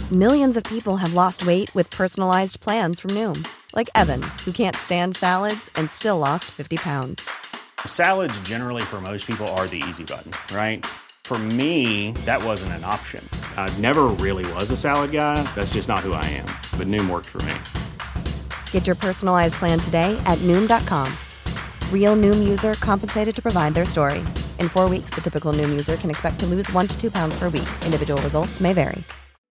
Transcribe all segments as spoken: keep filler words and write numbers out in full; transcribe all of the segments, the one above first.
Millions of people have lost weight with personalized plans from Noom. Like Evan, who can't stand salads and still lost fifty pounds. Salads generally for most people are the easy button, right? For me, that wasn't an option. I never really was a salad guy. That's just not who I am. But Noom worked for me. Get your personalized plan today at Noom dot com. Real Noom user compensated to provide their story. In four weeks, the typical Noom user can expect to lose one to two pounds per week. Individual results may vary.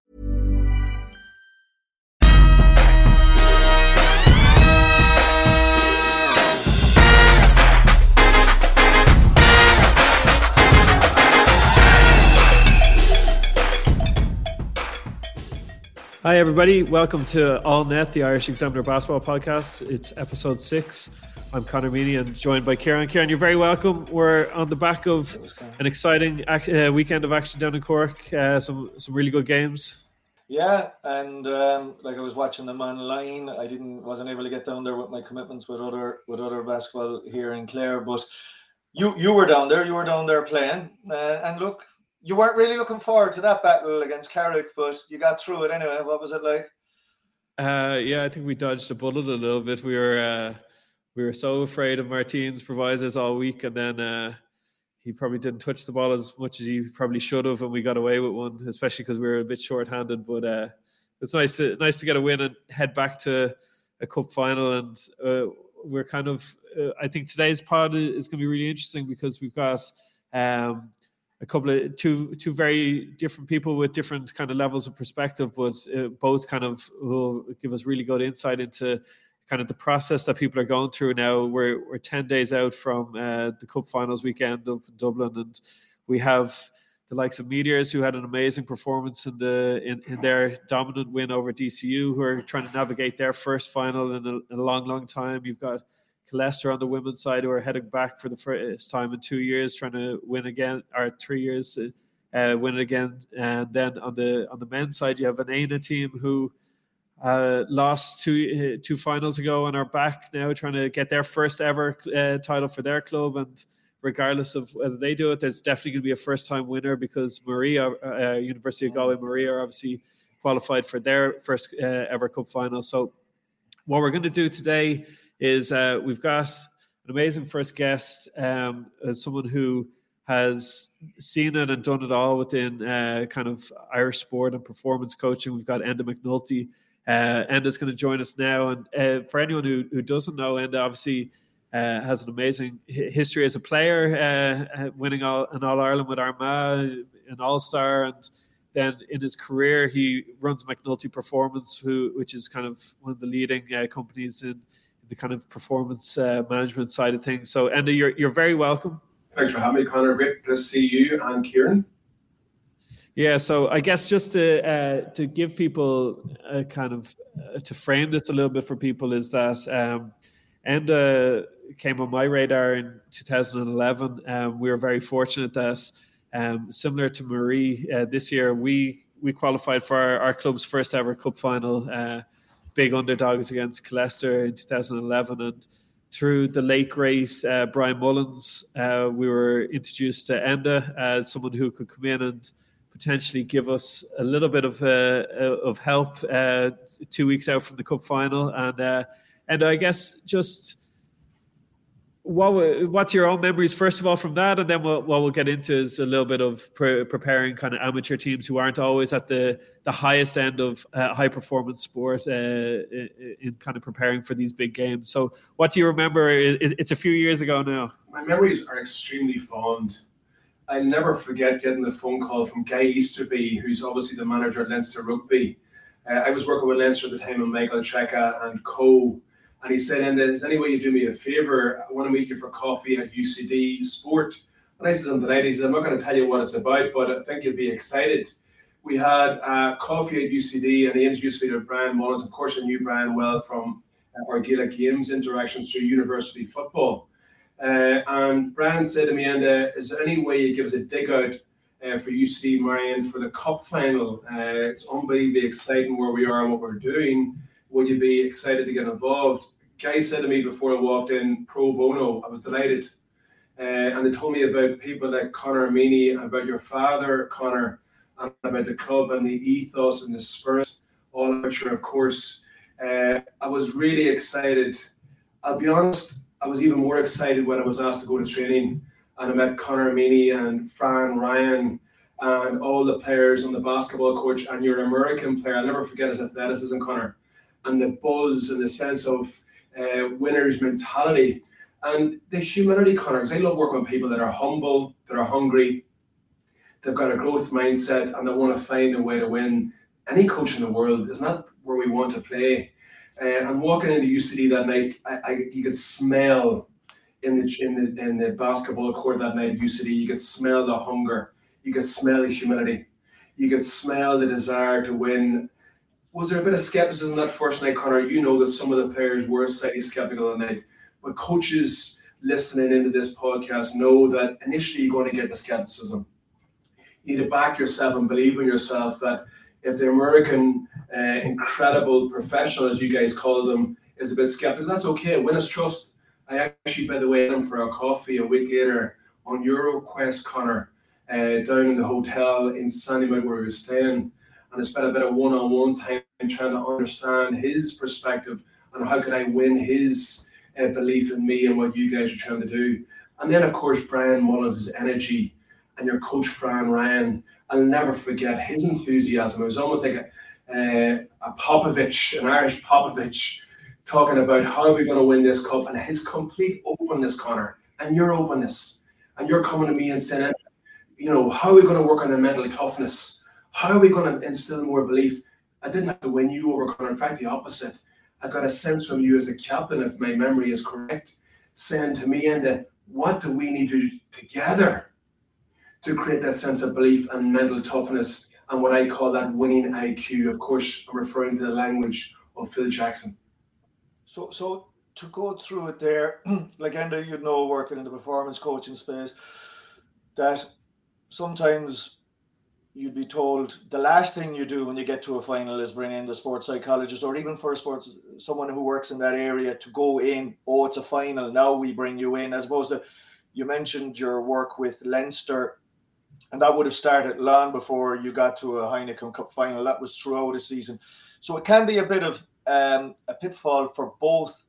Hi everybody, welcome to All Net, the Irish Examiner Basketball Podcast. It's episode six. I'm Conor Meaney and joined by Kieran. Kieran, you're very welcome. We're on the back of an exciting uh, weekend of action down in Cork. Uh, some some really good games. Yeah, and um, like I was watching them online. I didn't wasn't able to get down there with my commitments with other with other basketball here in Clare. But you you were down there. You were down there playing, uh, and look. You weren't really looking forward to that battle against Carrick, but you got through it anyway. What was it like? Uh, yeah, I think we dodged a bullet a little bit. We were uh, we were so afraid of Martin's provisos all week, and then uh, he probably didn't touch the ball as much as he probably should have, and we got away with one, especially because we were a bit short-handed. But uh, it's nice to nice to get a win and head back to a cup final. And uh, we're kind of, uh, I think today's pod is going to be really interesting because we've got. Um, a couple of two two very different people with different kind of levels of perspective, but uh, both kind of will give us really good insight into kind of the process that people are going through now. We're we're ten days out from uh, the Cup Finals weekend up in Dublin, and we have the likes of Meteors, who had an amazing performance in the in, in their dominant win over D C U, who are trying to navigate their first final in a, in a long, long time. You've got Leicester on the women's side, who are heading back for the first time in two years, trying to win again, or three years, uh, win it again. And then on the on the men's side, you have an A N A team who uh, lost two uh, two finals ago and are back now, trying to get their first ever uh, title for their club. And regardless of whether they do it, there's definitely going to be a first time winner because Maria, uh, University of Galway, Maria are obviously qualified for their first uh, ever cup final. So what we're going to do today is uh, we've got an amazing first guest, um, as someone who has seen it and done it all within uh, kind of Irish sport and performance coaching. We've got Enda McNulty. Uh, Enda's going to join us now. And uh, for anyone who, who doesn't know, Enda obviously uh, has an amazing history as a player, uh, winning all, an All-Ireland with Armagh, an All-Star, and then in his career, he runs McNulty Performance, who which is kind of one of the leading uh, companies in the kind of performance uh, management side of things. So, Enda, you're you're very welcome. Thanks for having me, Conor. Great to see you and Kieran. Yeah, so I guess just to uh, to give people a kind of uh, to frame this a little bit for people is that um, Enda came on my radar in two thousand eleven. Um, we were very fortunate that um, similar to Marie uh, this year, we we qualified for our, our club's first ever cup final. Uh, big underdogs against Leicester in two thousand eleven, and through the late great uh, Brian Mullins, uh, we were introduced to Enda as someone who could come in and potentially give us a little bit of uh, of help uh, two weeks out from the cup final. And uh, and I guess just what what's your own memories first of all from that, and then what, what we'll get into is a little bit of pre- preparing kind of amateur teams who aren't always at the the highest end of uh, high performance sport uh, in, in kind of preparing for these big games. So what do you remember? It, it's a few years ago now. My memories are extremely fond. I'll never forget getting the phone call from Guy Easterby, who's obviously the manager at Leinster Rugby. Uh, I was working with Leinster at the time and Michael Checa and co. And he said, Enda, is there any way you do me a favour? I want to meet you for coffee at U C D Sport. And I said, I'm delighted. He said, I'm not going to tell you what it's about, but I think you'll be excited. We had uh, coffee at U C D, and he introduced me to Brian Mullins. Of course, I knew Brian well from uh, our Gaelic Games interactions through university football. Uh, and Brian said to me, Enda, is there any way you give us a dig out uh, for U C D Marion for the cup final? Uh, it's unbelievably exciting where we are and what we're doing. Would you be excited to get involved? Guy said to me before I walked in, pro bono. I was delighted. Uh, and they told me about people like Conor Meaney, about your father, Conor. and about the club and the ethos and the spirit, all of which are, of course, uh, I was really excited. I'll be honest, I was even more excited when I was asked to go to training, and I met Conor Meaney and Fran Ryan and all the players on the basketball coach, and your American player. I'll never forget his athleticism, Conor, and the buzz and the sense of uh, winner's mentality and the humility, Conor. Because I love working with people that are humble, that are hungry, they've got a growth mindset, and they want to find a way to win. Any coach in the world is not where we want to play. Uh, and walking into U C D that night, I, I you could smell in the in the in the basketball court that night at U C D. You could smell the hunger. You could smell the humility. You could smell the desire to win. Was there a bit of skepticism that first night, Conor? You know that some of the players were slightly skeptical that night. But coaches listening into this podcast know that initially you're going to get the skepticism. You need to back yourself and believe in yourself that if the American uh, incredible professional, as you guys call them, is a bit skeptical, that's okay. Win his trust. I actually, by the way, went for a coffee a week later on your request, Conor, uh, down in the hotel in Sandymount where we were staying. And I spent a bit of one-on-one time trying to understand his perspective and how could I win his uh, belief in me and what you guys are trying to do. And then, of course, Brian Mullins' energy and your coach, Fran Ryan. I'll never forget his enthusiasm. It was almost like a, uh, a Popovich, an Irish Popovich, talking about how are we going to win this cup, and his complete openness, Conor, and your openness. And you're coming to me and saying, you know, how are we going to work on the mental toughness? How are we going to instill more belief? I didn't have to win you over, Conor. In fact, the opposite. I got a sense from you as the captain, if my memory is correct, saying to me, and what do we need to do together to create that sense of belief and mental toughness and what I call that winning I Q? Of course, I'm referring to the language of Phil Jackson. So, so to go through it there, like Enda, you'd know, working in the performance coaching space, that sometimes you'd be told the last thing you do when you get to a final is bring in the sports psychologist, or even for sports, someone who works in that area, to go in, oh, it's a final, now we bring you in, as opposed to, you mentioned your work with Leinster, and that would have started long before you got to a Heineken Cup final. That was throughout the season. So it can be a bit of um, a pitfall for both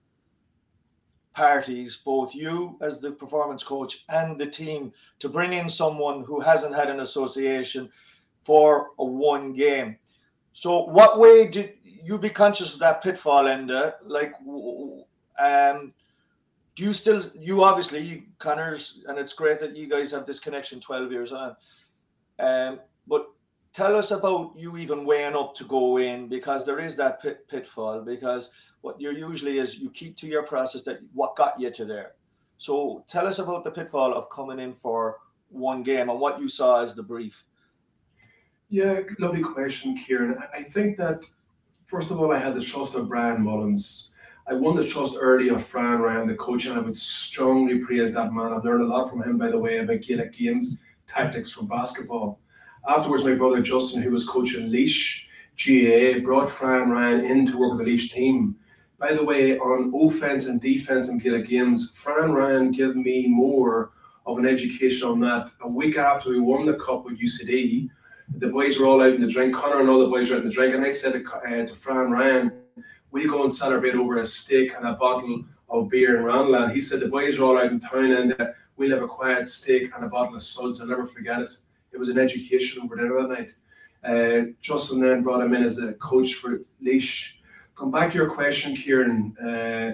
parties, both you as the performance coach and the team, to bring in someone who hasn't had an association for a one game. So what way did you be conscious of that pitfall, Enda? Like, um, do you still, you obviously, you, Conor's, and it's great that you guys have this connection twelve years on. Um, but tell us about you even weighing up to go in, because there is that pit, pitfall, because what you're usually is you keep to your process, that what got you to there. So tell us about the pitfall of coming in for one game and what you saw as the brief. Yeah, lovely question, Kieran. I think that, first of all, I had the trust of Brian Mullins. I won the trust early of Fran Ryan, the coach, and I would strongly praise that man. I've learned a lot from him, by the way, about Gaelic games, tactics from basketball. Afterwards, my brother Justin, who was coaching Laois G A A, brought Fran Ryan in to work with the Laois team. By the way, on offense and defense in Gaelic games, Fran Ryan gave me more of an education on that. A week after we won the cup with U C D, the boys were all out in the drink. Conor and all the boys were out in the drink, and I said to, uh, to Fran Ryan, we go and celebrate over a steak and a bottle of beer in Ranelagh. He said the boys are all out in town, and uh, we'll have a quiet steak and a bottle of suds. I'll never forget it. It was an education over dinner that night. Uh, Justin then brought him in as a coach for Laois. Come back to your question, Kieran. Uh,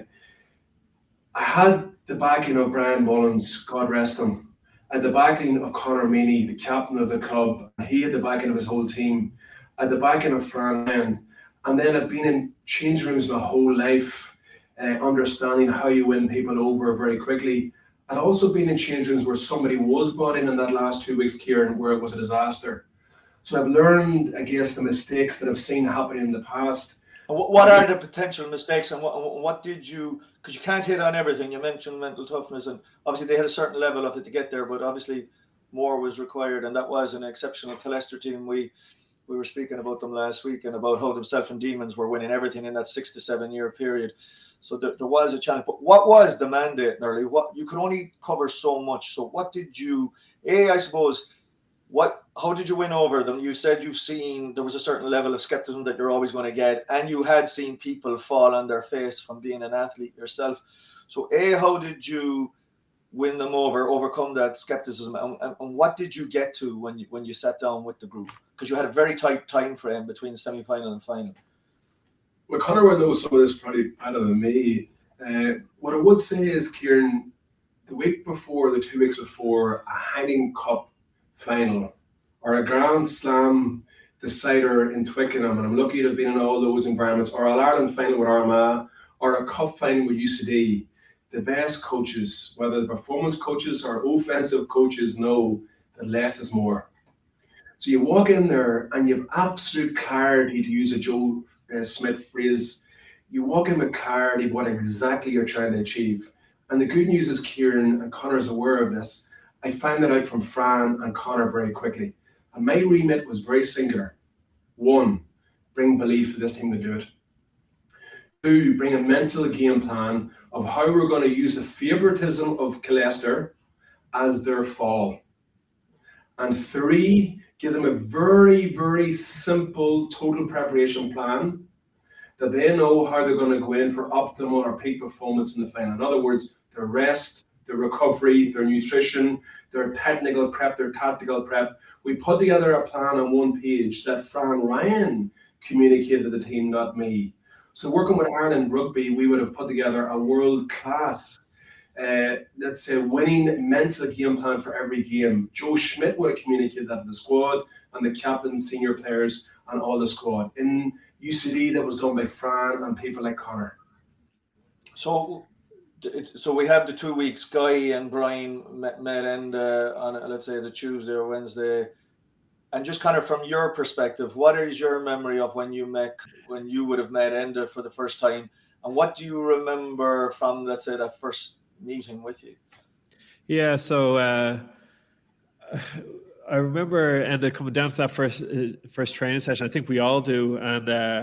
I had the backing of Brian Mullins, God rest him. I had the backing of Conor Meaney, the captain of the club. He had the backing of his whole team. I had the backing of Fran Ryan. And then I've been in change rooms my whole life, uh, understanding how you win people over very quickly. I'd also been in change rooms where somebody was brought in in that last two weeks, Kieran, where it was a disaster. So I've learned, I guess, the mistakes that I've seen happen in the past. And what are the potential mistakes, and what, what did you, because you can't hit on everything. You mentioned mental toughness, and obviously they had a certain level of it to get there, but obviously more was required, and that was an exceptional Leicester team. We we were speaking about them last week and about how themselves and Demons were winning everything in that six to seven year period. So there, there was a challenge. But what was the mandate, Nerly? What, you could only cover so much. So what did you, A, I suppose, What? How did you win over them? You said you've seen there was a certain level of skepticism that you're always going to get, and you had seen people fall on their face from being an athlete yourself. So, A, how did you win them over, overcome that skepticism, and, and, and what did you get to when you when you sat down with the group? Because you had a very tight time frame between the semi-final and final. Well, Conor will know some of this probably better than me. Uh, what I would say is, Kieran, the week before, the two weeks before, a Heineken Cup final or a Grand Slam decider in Twickenham, and I'm lucky to have been in all those environments, or an Ireland final with Armagh, or a cup final with U C D, the best coaches, whether the performance coaches or offensive coaches, know that less is more. So you walk in there and you have absolute clarity, to use a Joe uh, Smith phrase. You walk in with clarity of what exactly you're trying to achieve. And the good news is, Kieran, and Conor's aware of this, I found that out from Fran and Conor very quickly. And my remit was very singular. One, bring belief that this team can do it. Two, bring a mental game plan of how we're going to use the favoritism of Killester as their fall. And three, give them a very, very simple total preparation plan that they know how they're going to go in for optimal or peak performance in the final. In other words, their rest, their recovery, their nutrition, their technical prep, their tactical prep. We put together a plan on one page that Fran Ryan communicated to the team, not me. So working with Ireland Rugby, we would have put together a world-class, uh, let's say, winning mental game plan for every game. Joe Schmidt would have communicated that to the squad and the captains, senior players, and all the squad. In U C D, that was done by Fran and people like Conor. So, so we have the two weeks. Guy and Brian met, met end uh, on, let's say, the Tuesday or Wednesday. And just kind of from your perspective, what is your memory of when you met, when you would have met Enda for the first time, and what do you remember from, let's say, that first meeting with you? Yeah, so uh, I remember Enda coming down to that first uh, first training session. I think we all do, and uh,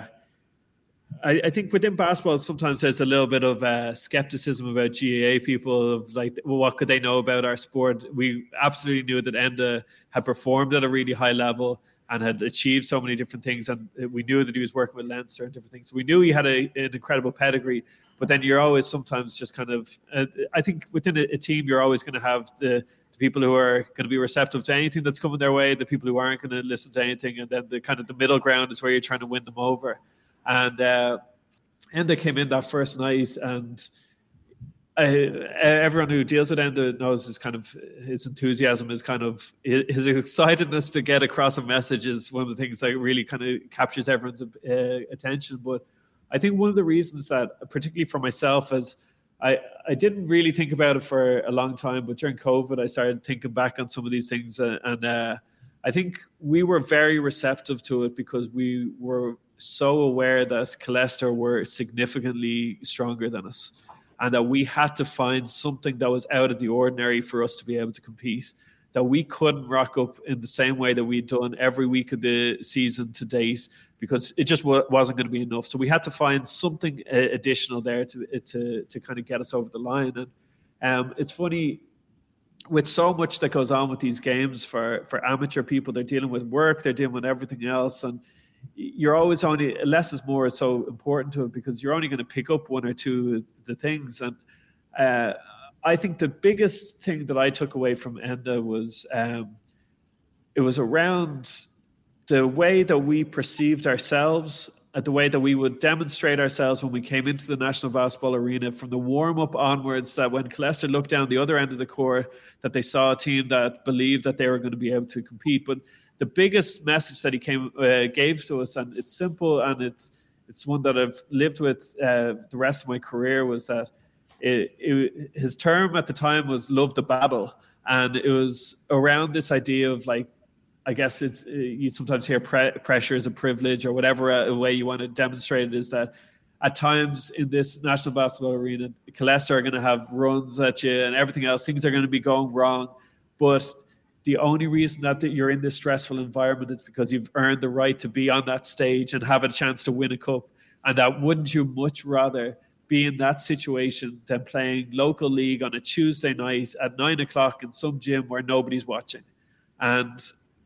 I, I think within basketball sometimes there's a little bit of uh, skepticism about G A A people, of like, well, what could they know about our sport? We absolutely knew that Enda had performed at a really high level and had achieved so many different things, and we knew that he was working with Leinster and different things. So we knew he had a, an incredible pedigree, but then you're always sometimes just kind of, uh, I think within a, a team you're always going to have the, the people who are going to be receptive to anything that's coming their way, the people who aren't going to listen to anything, and then the kind of the middle ground is where you're trying to win them over. And uh, Enda came in that first night, and I, everyone who deals with Enda knows his kind of his enthusiasm is kind of his excitedness to get across a message is one of the things that really kind of captures everyone's uh, attention. But I think one of the reasons that, particularly for myself, is I, I didn't really think about it for a long time, but during COVID, I started thinking back on some of these things, uh, and uh, I think we were very receptive to it because we were so aware that Killester were significantly stronger than us, and that we had to find something that was out of the ordinary for us to be able to compete, that we couldn't rock up in the same way that we'd done every week of the season to date, because it just w- wasn't going to be enough. So we had to find something uh, additional there to, to to kind of get us over the line. And um, it's funny, with so much that goes on with these games for, for amateur people, they're dealing with work, they're dealing with everything else, and you're always only, less is more is so important to it, because you're only going to pick up one or two of the things. And uh, I think the biggest thing that I took away from Enda was um, it was around the way that we perceived ourselves, the way that we would demonstrate ourselves when we came into the National Basketball Arena, from the warm-up onwards, that when Killester looked down the other end of the court, that they saw a team that believed that they were going to be able to compete. But the biggest message that he came uh, gave to us, and it's simple, and it's it's one that I've lived with uh, the rest of my career, was that it, it, his term at the time was "love the battle," and it was around this idea of, like, I guess it's you sometimes hear pre- pressure is a privilege, or whatever uh, way you want to demonstrate it, is that at times in this National Basketball Arena, Killester are going to have runs at you and everything else. Things are going to be going wrong, but the only reason that you're in this stressful environment is because you've earned the right to be on that stage and have a chance to win a cup. And that wouldn't you much rather be in that situation than playing local league on a Tuesday night at nine o'clock in some gym where nobody's watching? And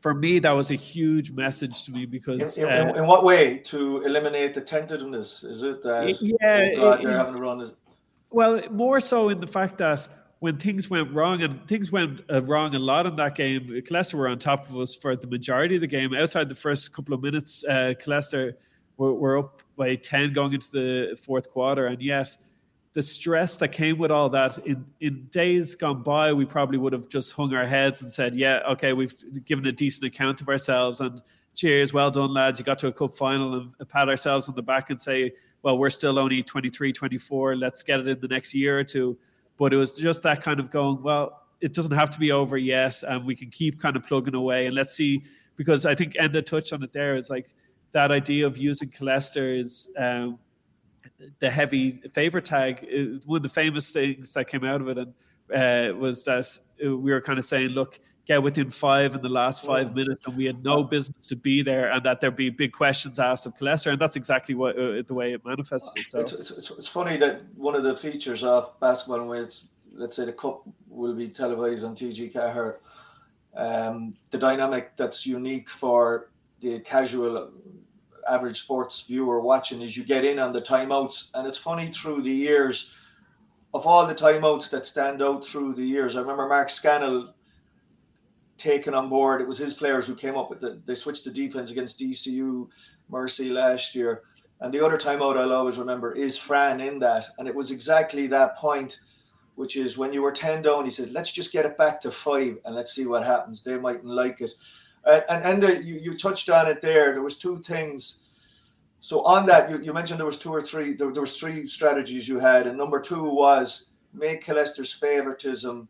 for me, that was a huge message to me because in, in, uh, in what way to eliminate the tentativeness? Is it that yeah, oh God, it, they're it, having to run? Well, more so in the fact that when things went wrong, and things went uh, wrong a lot in that game, Leicester were on top of us for the majority of the game. Outside the first couple of minutes, uh, Leicester were, were up by ten going into the fourth quarter, and yet the stress that came with all that, in, in days gone by, we probably would have just hung our heads and said, yeah, okay, we've given a decent account of ourselves, and cheers, well done, lads, you got to a cup final, and pat ourselves on the back and say, well, we're still only twenty-three, twenty-four, let's get it in the next year or two. But it was just that kind of going, well, it doesn't have to be over yet, and we can keep kind of plugging away, and let's see, because I think Enda touched on it there, is like that idea of using Leicester is um, the heavy favourite tag. It, one of the famous things that came out of it and uh, was that we were kind of saying, look, get within five in the last five minutes, and we had no business to be there, and that there'd be big questions asked of Leicester, and that's exactly what uh, the way it manifested. So it's, it's, it's funny that one of the features of basketball, and it's, let's say the cup will be televised on T G Cahir, um, the dynamic that's unique for the casual average sports viewer watching is you get in on the timeouts, and it's funny through the years, of all the timeouts that stand out through the years, I remember Mark Scannell taken on board. It was his players who came up with the, they switched the defense against D C U Mercy last year. And the other timeout I'll always remember is Fran in that. And it was exactly that point, which is when you were ten down, he said, let's just get it back to five and let's see what happens. They mightn't like it. Uh, and and uh, you, you touched on it there. There was two things. So on that, you, you mentioned there was two or three, there, there was three strategies you had. And number two was make Leicester's favoritism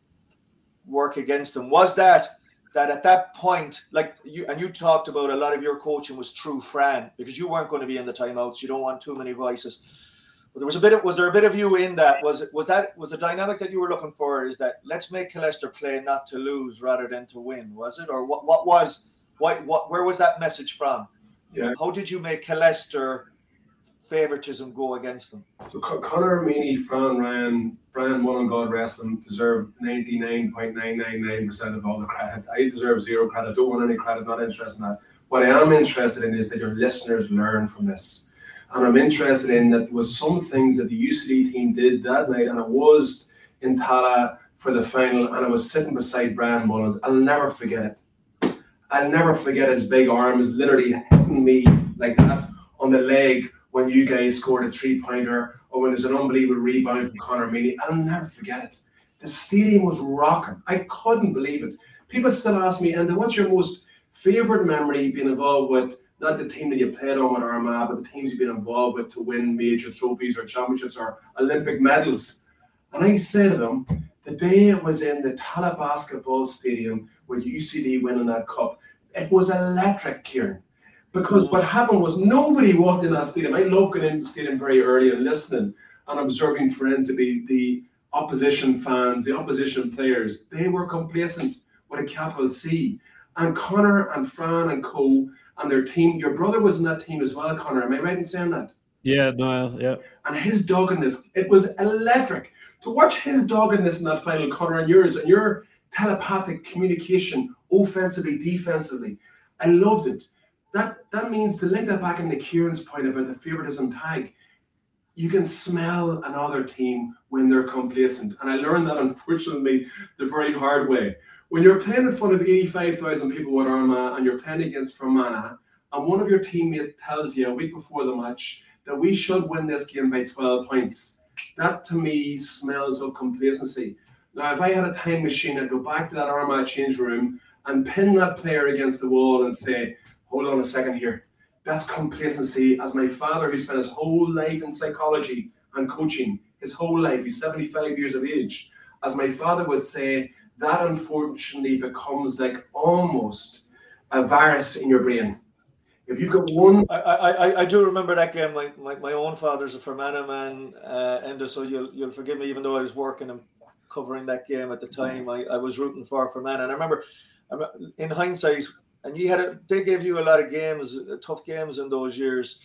work against them. Was that, that at that point, like you, and you talked about a lot of your coaching was through Fran, because you weren't going to be in the timeouts. You don't want too many voices. But there was a bit of, was there a bit of you in that? Was it, was that, was the dynamic that you were looking for is that let's make Leicester play not to lose rather than to win, was it? Or what, what was, what, what, where was that message from? Yeah. How did you make Leicester favoritism go against them? So Con- Conor, Meany, Fran, Ryan, Brian Mullen, God rest them, deserve ninety-nine point nine nine nine percent of all the credit. I deserve zero credit. Don't want any credit. Not interested in that. What I am interested in is that your listeners learn from this. And I'm interested in that there was some things that the U C D team did that night, and I was in Tala for the final, and I was sitting beside Brian Mullins. I'll never forget it. I'll never forget his big arms literally hitting me like that on the leg when you guys scored a three-pointer, or when there's an unbelievable rebound from Conor Meany. I'll never forget it. The stadium was rocking. I couldn't believe it. People still ask me, and what's your most favourite memory being involved with, not the team that you played on with Armagh, but the teams you've been involved with to win major trophies or championships or Olympic medals? And I say to them, the day it was in the Tala Basketball Stadium with U C D winning that cup, it was electric, Kieran. Because what happened was nobody walked in that stadium. I love going into the stadium very early and listening and observing forensically the opposition fans, the opposition players. They were complacent with a capital C. And Conor and Fran and co and their team, your brother was in that team as well, Conor. Am I right in saying that? Yeah, Niall, yeah. And his doggedness, it was electric. To watch his doggedness in that final, Conor, and yours, and your telepathic communication, offensively, defensively, I loved it. That that means, to link that back into Kieran's point about the favoritism tag, you can smell another team when they're complacent. And I learned that, unfortunately, the very hard way. When you're playing in front of eighty-five thousand people with Armagh and you're playing against Fermanagh, and one of your teammates tells you a week before the match that we should win this game by twelve points, that to me smells of complacency. Now, if I had a time machine, I'd go back to that Armagh change room and pin that player against the wall and say, hold on a second here. That's complacency. As my father, who spent his whole life in psychology and coaching, his whole life, he's seventy-five years of age. As my father would say, that unfortunately becomes like almost a virus in your brain. If you've got one... I I, I do remember that game. My, my, my own father's a Fermanagh man, uh, Enda, so you'll, you'll forgive me, even though I was working and covering that game at the time. I, I was rooting for Fermanagh. And I remember, in hindsight, and you had a, they gave you a lot of games, tough games in those years.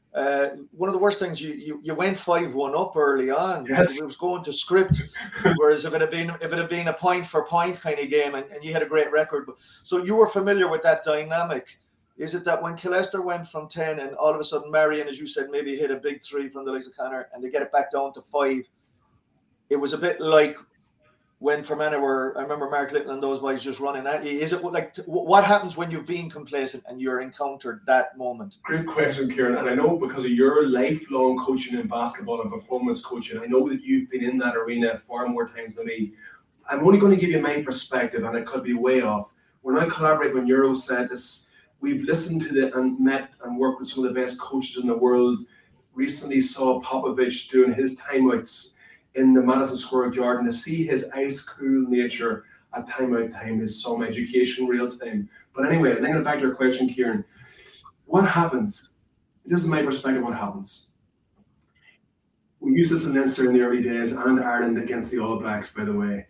Uh, one of the worst things, you you, you went five one up early on. Yes. It was going to script. Whereas if it had been if it had been a point for point kind of game, and, and you had a great record, so you were familiar with that dynamic. Is it that when Killester went from ten and all of a sudden Marion, as you said, maybe hit a big three from the likes of Connor and they get it back down to five? It was a bit like when Fermanagh were, I remember Mark Little and those boys just running at you. Is it like, what happens when you've been complacent and you're encountered that moment? Great question, Kieran. And I know because of your lifelong coaching in basketball and performance coaching, I know that you've been in that arena far more times than me. I'm only going to give you my perspective, and it could be way off. When I collaborate with Euro said this, we've listened to the and met and worked with some of the best coaches in the world. Recently saw Popovich doing his timeouts in the Madison Square Garden. To see his ice cool nature at timeout time is some education real time. But anyway, then back to your question, Kieran. What happens? This is my perspective. What happens? We used this in Leinster in the early days and Ireland against the All Blacks, by the way.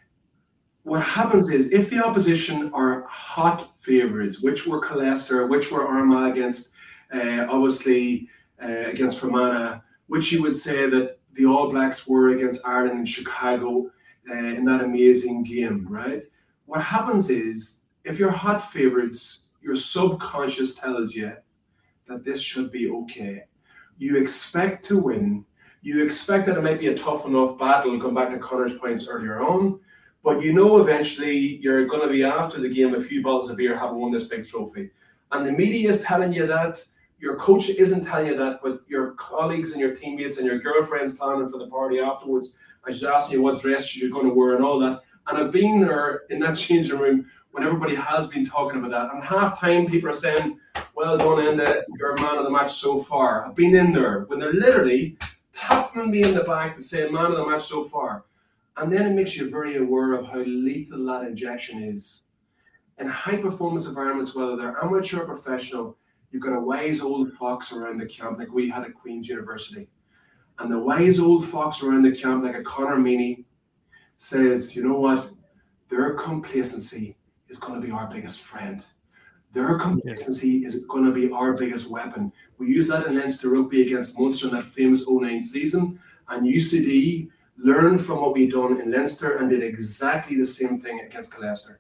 What happens is, if the opposition are hot favourites, which were Killester, which were Armagh against, uh, obviously, uh, against Fermanagh, which you would say that the All Blacks were against Ireland and Chicago uh, in that amazing game, right? What happens is, if you're hot favourites, your subconscious tells you that this should be okay. You expect to win. You expect that it might be a tough enough battle, going back to Connor's points earlier on. But you know eventually you're going to be after the game a few bottles of beer having won this big trophy. And the media is telling you that, your coach isn't telling you that, but your colleagues and your teammates and your girlfriends planning for the party afterwards, and she's asking you what dress you're going to wear and all that. And I've been there in that changing room when everybody has been talking about that. And half time people are saying, well done, Enda, you're man of the match so far. I've been in there when they're literally tapping me in the back to say man of the match so far. And then it makes you very aware of how lethal that injection is. In high-performance environments, whether they're amateur or professional, you've got a wise old fox around the camp, like we had at Queen's University. And the wise old fox around the camp, like a Conor Meany, says, you know what? Their complacency is going to be our biggest friend. Their complacency is going to be our biggest weapon. We used that in Leinster Rugby against Munster in that famous oh nine season. And U C D learned from what we'd done in Leinster and did exactly the same thing against Killester.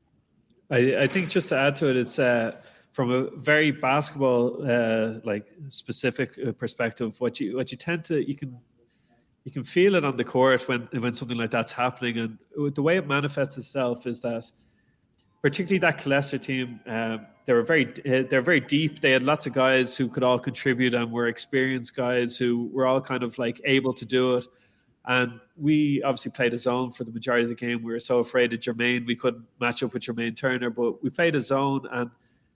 I, I think just to add to it, it's uh, from a very basketball uh, like specific perspective. What you what you tend to you can you can feel it on the court when when something like that's happening, and the way it manifests itself is that, particularly that Killester team, um, they were very they're very deep. They had lots of guys who could all contribute and were experienced guys who were all kind of like able to do it. And we obviously played a zone for the majority of the game. We were so afraid of Jermaine, we couldn't match up with Jermaine Turner, but we played a zone. And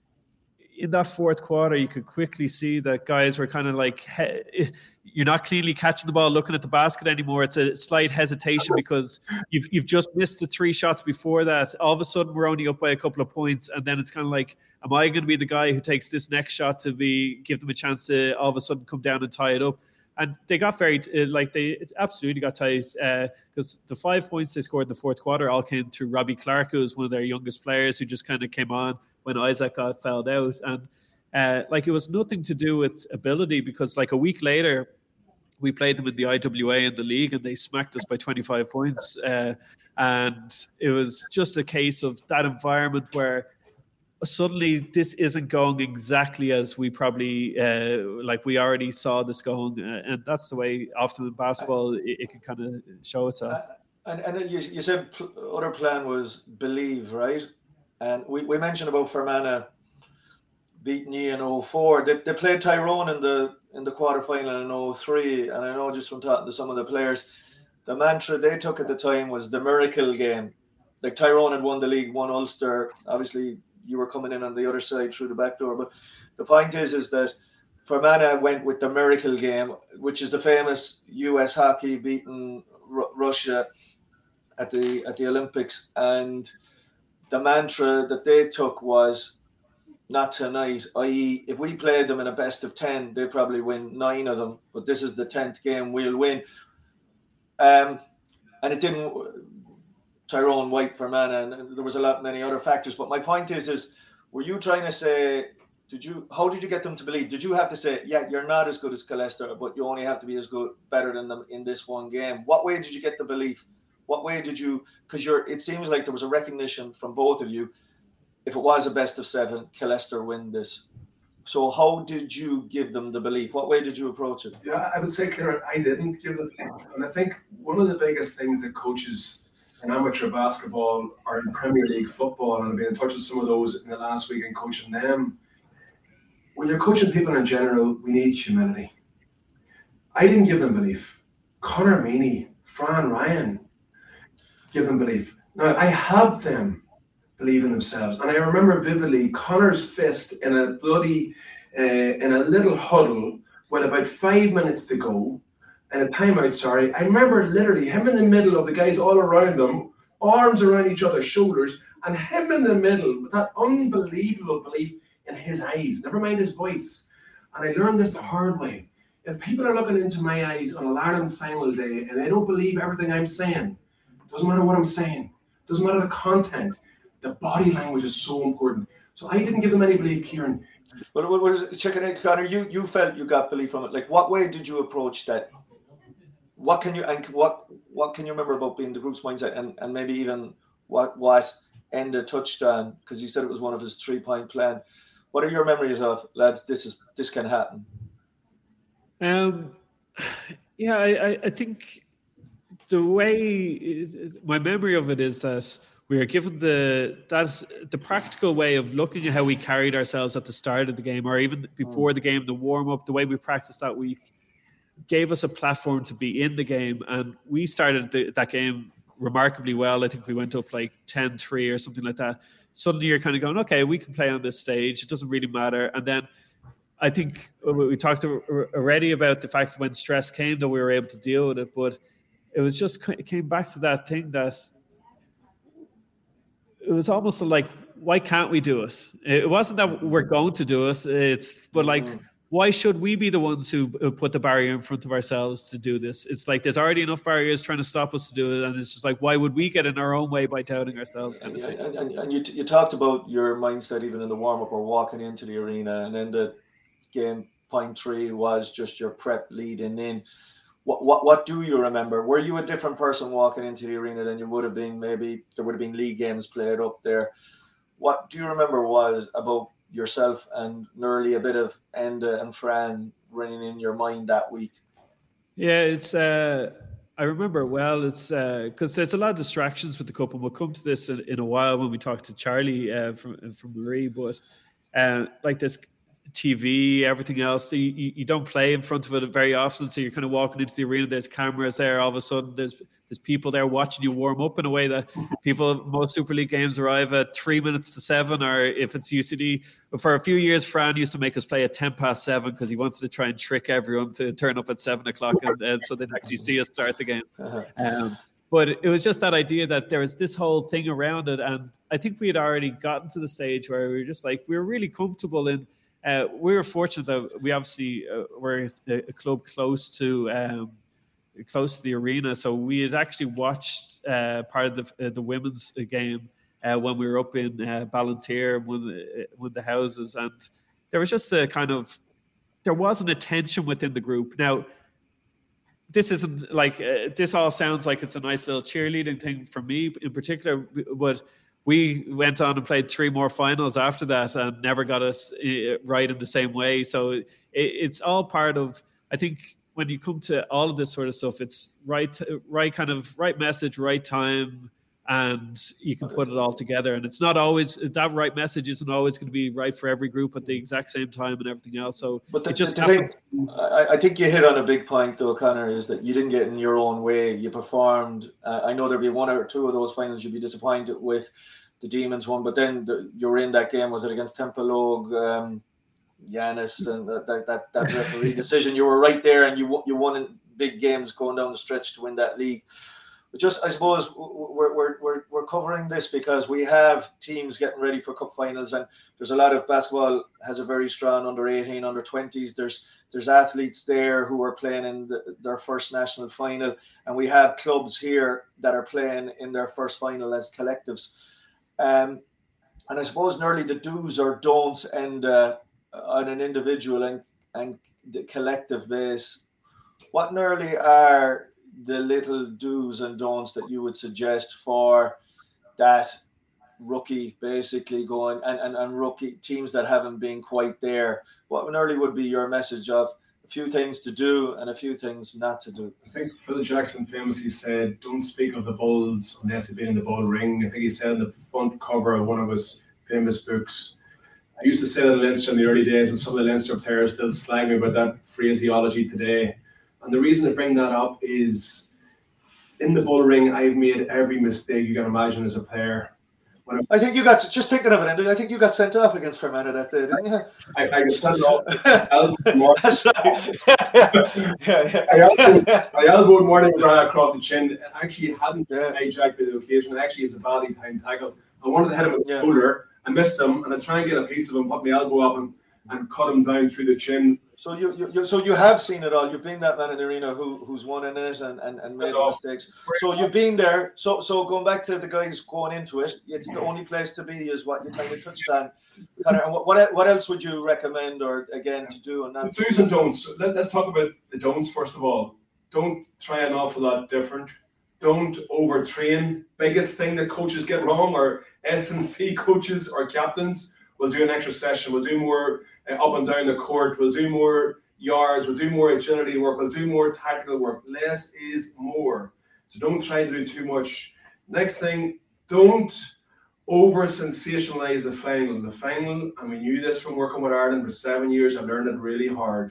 in that fourth quarter, you could quickly see that guys were kind of like, he, you're not cleanly catching the ball, looking at the basket anymore. It's a slight hesitation because you've you've just missed the three shots before that. All of a sudden, we're only up by a couple of points. And then it's kind of like, am I going to be the guy who takes this next shot to be give them a chance to all of a sudden come down and tie it up? And they got very, uh, like they absolutely got tight because uh, the five points they scored in the fourth quarter all came through Robbie Clark, who was one of their youngest players who just kind of came on when Isaac got fouled out. And uh, like it was nothing to do with ability, because like a week later, we played them in the I W A in the league and they smacked us by twenty-five points. Uh, and it was just a case of that environment where suddenly this isn't going exactly as we probably uh, like we already saw this going, uh, and that's the way often in basketball it, it can kind of show itself. Uh, and and you, you said pl- other plan was believe, right? And we, we mentioned about Fermanagh beating you in oh four. They they played Tyrone in the in the quarterfinal in oh three, and I know just from talking to some of the players, the mantra they took at the time was the miracle game. Like Tyrone had won the league, won Ulster, obviously. You were coming in on the other side through the back door. But the point is, is that Fermanagh went with the miracle game, which is the famous U S hockey beating R- Russia at the at the Olympics. And the mantra that they took was not tonight, that is, if we played them in a best of ten, they'd probably win nine of them. But this is the tenth game, we'll win. Um, and it didn't... Tyrone White, Fermanagh, and there was a lot many other factors. But my point is, is were you trying to say Did you? How did you get them to believe? Did you have to say, yeah, you're not as good as Killester, but you only have to be as good, better than them in this one game? What way did you get the belief? What way did you? Because you're. It seems like there was a recognition from both of you. If it was a best of seven, Killester win this. So how did you give them the belief? What way did you approach it? Yeah, I would say, Kieran, I didn't give the belief, and I think one of the biggest things that coaches in amateur basketball or in Premier League football, and I've been in touch with some of those in the last week and coaching them. When you're coaching people in general, we need humility. I didn't give them belief. Conor Meaney, Fran Ryan, give them belief. Now, I helped them believe in themselves. And I remember vividly Conor's fist in a bloody, uh, in a little huddle with about five minutes to go, and a timeout, sorry. I remember literally him in the middle of the guys all around them, arms around each other's shoulders, and him in the middle with that unbelievable belief in his eyes, never mind his voice. And I learned this the hard way. If people are looking into my eyes on a Ireland final day and they don't believe everything I'm saying, doesn't matter what I'm saying, doesn't matter the content, the body language is so important. So I didn't give them any belief, Kieran. But what, what is it, Chicken Egg Connor? You you felt you got belief from it. Like, what way did you approach that? What can you and what what can you remember about being the group's mindset, and, and maybe even what what Enda touched on, because you said it was one of his three point plan. What are your memories of, lads? This is this can happen. Um, yeah, I, I think the way my memory of it is that we are given the that the practical way of looking at how we carried ourselves at the start of the game, or even before the game, the warm up, the way we practiced that week, gave us a platform to be in the game, and we started the, that game remarkably well. I think we went up like ten three or something like that. Suddenly you're kind of going, okay, we can play on this stage. It doesn't really matter. And then I think we talked already about the fact that when stress came that we were able to deal with it, but it was just, it came back to that thing that it was almost like, why can't we do it? It wasn't that we're going to do it. It's, but like, mm. why should we be the ones who put the barrier in front of ourselves to do this? It's like there's already enough barriers trying to stop us to do it, and it's just like, why would we get in our own way by doubting ourselves? And, and, and, and you you talked about your mindset even in the warm-up or walking into the arena, and then the game point three was just your prep leading in. What what what do you remember? Were you a different person walking into the arena than you would have been? Maybe there would have been league games played up there. What do you remember was about yourself and nearly a bit of Enda and Fran running in your mind that week? Yeah, it's uh I remember well. It's because uh, there's a lot of distractions with the cup, and we'll come to this in, in a while when we talk to Charlie uh, from from Marie. But uh, like this T V, everything else, you, you don't play in front of it very often, so you're kind of walking into the arena. There's cameras there. All of a sudden, there's there's people there watching you warm up in a way that people, most Super League games arrive at three minutes to seven, or if it's U C D. For a few years, Fran used to make us play at ten past seven because he wanted to try and trick everyone to turn up at seven o'clock, and, and so they'd actually see us start the game. Uh-huh. Um, but it was just that idea that there was this whole thing around it, and I think we had already gotten to the stage where we were just like, we were really comfortable in. Uh, we were fortunate that we obviously uh, were a, a club close to um, close to the arena, so we had actually watched uh, part of the uh, the women's game uh, when we were up in uh, Ballantyre, one of the, one of the houses, and there was just a kind of there wasn't a tension within the group. Now, this isn't like uh, this all sounds like it's a nice little cheerleading thing for me in particular, but we went on and played three more finals after that and never got it right in the same way. So it, it's all part of, I think when you come to all of this sort of stuff, it's right, right kind of right message, right time, and you can put it all together. And it's not always, that right message isn't always going to be right for every group at the exact same time and everything else. So but the, it just the thing, I, I think you hit on a big point though, Conor, is that you didn't get in your own way. You performed. Uh, I know there'd be one or two of those finals you'd be disappointed with, the Demons one, but then the, you were in that game, was it against Tempelhof, um, Giannis, and that, that, that, that referee decision? You were right there, and you you won in big games going down the stretch to win that league. But just, I suppose, we're, we're, we're, we're covering this because we have teams getting ready for cup finals, and there's a lot of basketball has a very strong under eighteen, under twenties. There's there's athletes there who are playing in the, their first national final, and we have clubs here that are playing in their first final as collectives. Um, and I suppose nearly the do's or don'ts, and uh, on an individual and, and the collective base, what nearly are the little do's and don'ts that you would suggest for that rookie basically going and, and, and rookie teams that haven't been quite there? What nearly would be your message of a few things to do and a few things not to do? I think Phil Jackson famously said, don't speak of the Bulls unless they've been in the Bull ring. I think he said in the front cover of one of his famous books. I used to say that in Leinster in the early days, and some of the Leinster players still slag me about that phraseology today. And the reason to bring that up is in the Bull ring, I've made every mistake you can imagine as a player. When I think you got, just thinking of it, Andrew, I think you got sent off against Fermanagh that day, didn't you? I, I got sent off. That's right. yeah, yeah. I, elbowed, I elbowed Morning O'Brien across the chin and actually hadn't yeah. hijacked the occasion. Actually, it was a badly timed tackle. I wanted to hit him with the yeah. shoulder. I missed him, and I try and get a piece of him, put my elbow up and, and cut him down through the chin. So you, you, you so you have seen it all. You've been that man in the arena who who's won in it and, and, and made mistakes. So you've been there. So so going back to the guys going into it, it's the only place to be, is what you kind of touched on. And what what, what else would you recommend, or again, to do and not the do's and don'ts? Let, let's talk about the don'ts first of all. Don't try an awful lot different. Don't overtrain. Biggest thing that coaches get wrong, or S and C coaches or captains, we'll do an extra session. We'll do more uh, up and down the court. We'll do more yards. We'll do more agility work. We'll do more tactical work. Less is more. So don't try to do too much. Next thing, don't over sensationalize the final. The final, and we knew this from working with Ireland for seven years. I learned it really hard.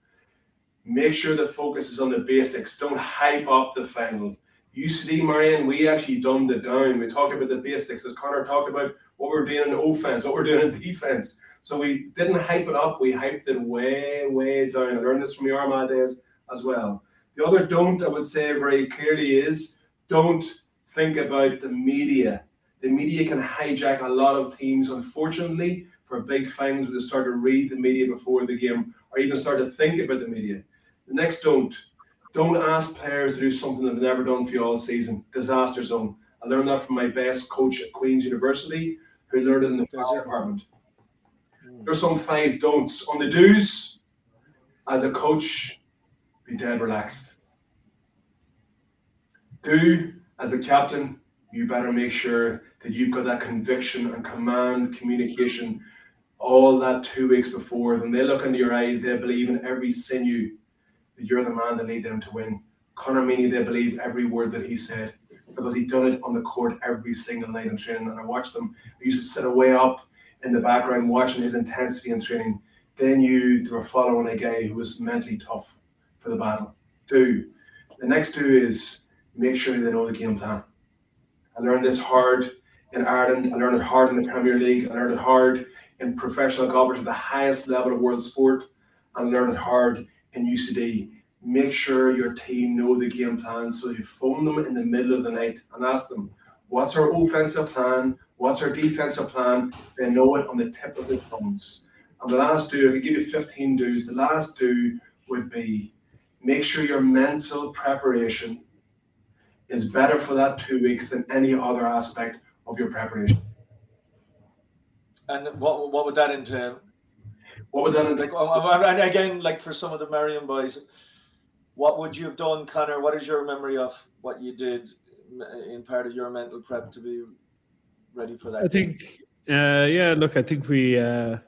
Make sure the focus is on the basics. Don't hype up the final. U C D, Marion, we actually dumbed it down. We talked about the basics, as Conor talked about what we're doing in offense, what we're doing in defense. So we didn't hype it up. We hyped it way, way down. I learned this from the Armagh days as well. The other don't, I would say very clearly, is don't think about the media. The media can hijack a lot of teams, unfortunately, for big finals where they start to read the media before the game or even start to think about the media. The next don't. Don't ask players to do something they've never done for you all season. Disaster zone. I learned that from my best coach at Queen's University, who learned it in the physics department. There's some five don'ts. On the do's, as a coach, be dead relaxed. Do, as the captain, you better make sure that you've got that conviction and command communication all that two weeks before. When they look into your eyes, they believe in every sinew that you're the man that lead them to win. Conor Meany, they believed every word that he said because he'd done it on the court every single night in training. And I watched them. I used to sit away up in the background watching his intensity in training. They knew they were following a guy who was mentally tough for the battle. Two, the next two is make sure they know the game plan. I learned this hard in Ireland. I learned it hard in the Premier League. I learned it hard in professional golfers at the highest level of world sport. And I learned it hard in U C D. Make sure your team know the game plan, so you phone them in the middle of the night and ask them, what's our offensive plan? What's our defensive plan? They know it on the tip of their tongues. And the last do, I could give you fifteen do's. The last do would be make sure your mental preparation is better for that two weeks than any other aspect of your preparation. And what what would that entail? What would that entail? Like, and again, like for some of the Marion boys, what would you have done, Conor? What is your memory of what you did in part of your mental prep to be ready for that? I think, uh, yeah, look, I think we, uh,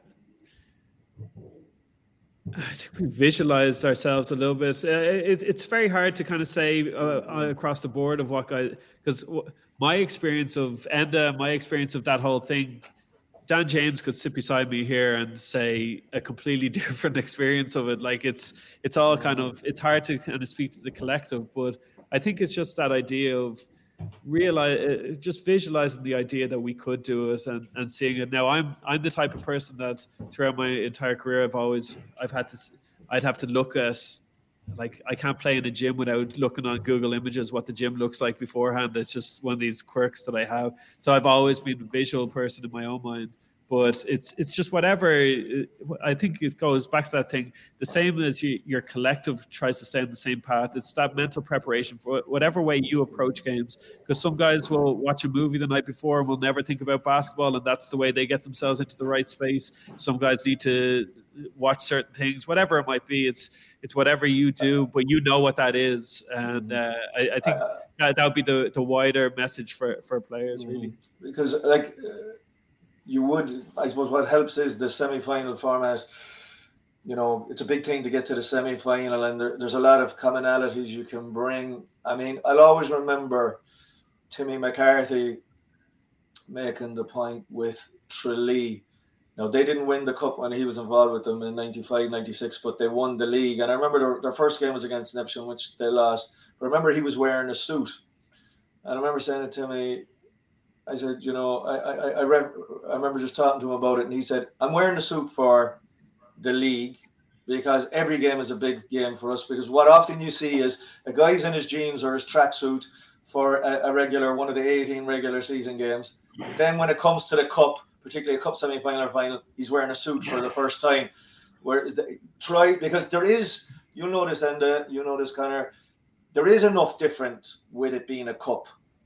I think we visualized ourselves a little bit. Uh, it, it's very hard to kind of say uh, across the board of what guy, because my experience of Enda, my experience of that whole thing, Dan James could sit beside me here and say a completely different experience of it. Like it's, it's all kind of, it's hard to kind of speak to the collective, but I think it's just that idea of realize, uh, just visualizing the idea that we could do it and, and seeing it. Now I'm, I'm the type of person that throughout my entire career, I've always, I've had to, I'd have to look at, like, I can't play in a gym without looking on Google Images what the gym looks like beforehand. It's just one of these quirks that I have. So I've always been a visual person in my own mind. But it's it's just whatever. I think it goes back to that thing. The same as you, your collective tries to stay on the same path. It's that mental preparation for whatever way you approach games. Because some guys will watch a movie the night before and will never think about basketball, and that's the way they get themselves into the right space. Some guys need to watch certain things, whatever it might be. It's it's whatever you do, but you know what that is. And uh, I, I think that, that would be the, the wider message for, for players, really. Because, like... Uh, You would, I suppose what helps is the semi-final format. You know, it's a big thing to get to the semi-final, and there, there's a lot of commonalities you can bring. I mean, I'll always remember Timmy McCarthy making the point with Tralee. Now, they didn't win the cup when he was involved with them in ninety-five, ninety-six, but they won the league. And I remember their, their first game was against Nipsham, which they lost. But I remember he was wearing a suit. And I remember saying it to me, I said, you know, I I I, re- I remember just talking to him about it, and he said, I'm wearing a suit for the league because every game is a big game for us, because what often you see is a guy's in his jeans or his tracksuit for a, a regular, one of the eighteen regular season games. Then when it comes to the cup, particularly a cup semi-final or final, he's wearing a suit for the first time. Where is the, try, because there is, you'll notice, and uh, you'll notice, Conor, there is enough different with it being a cup.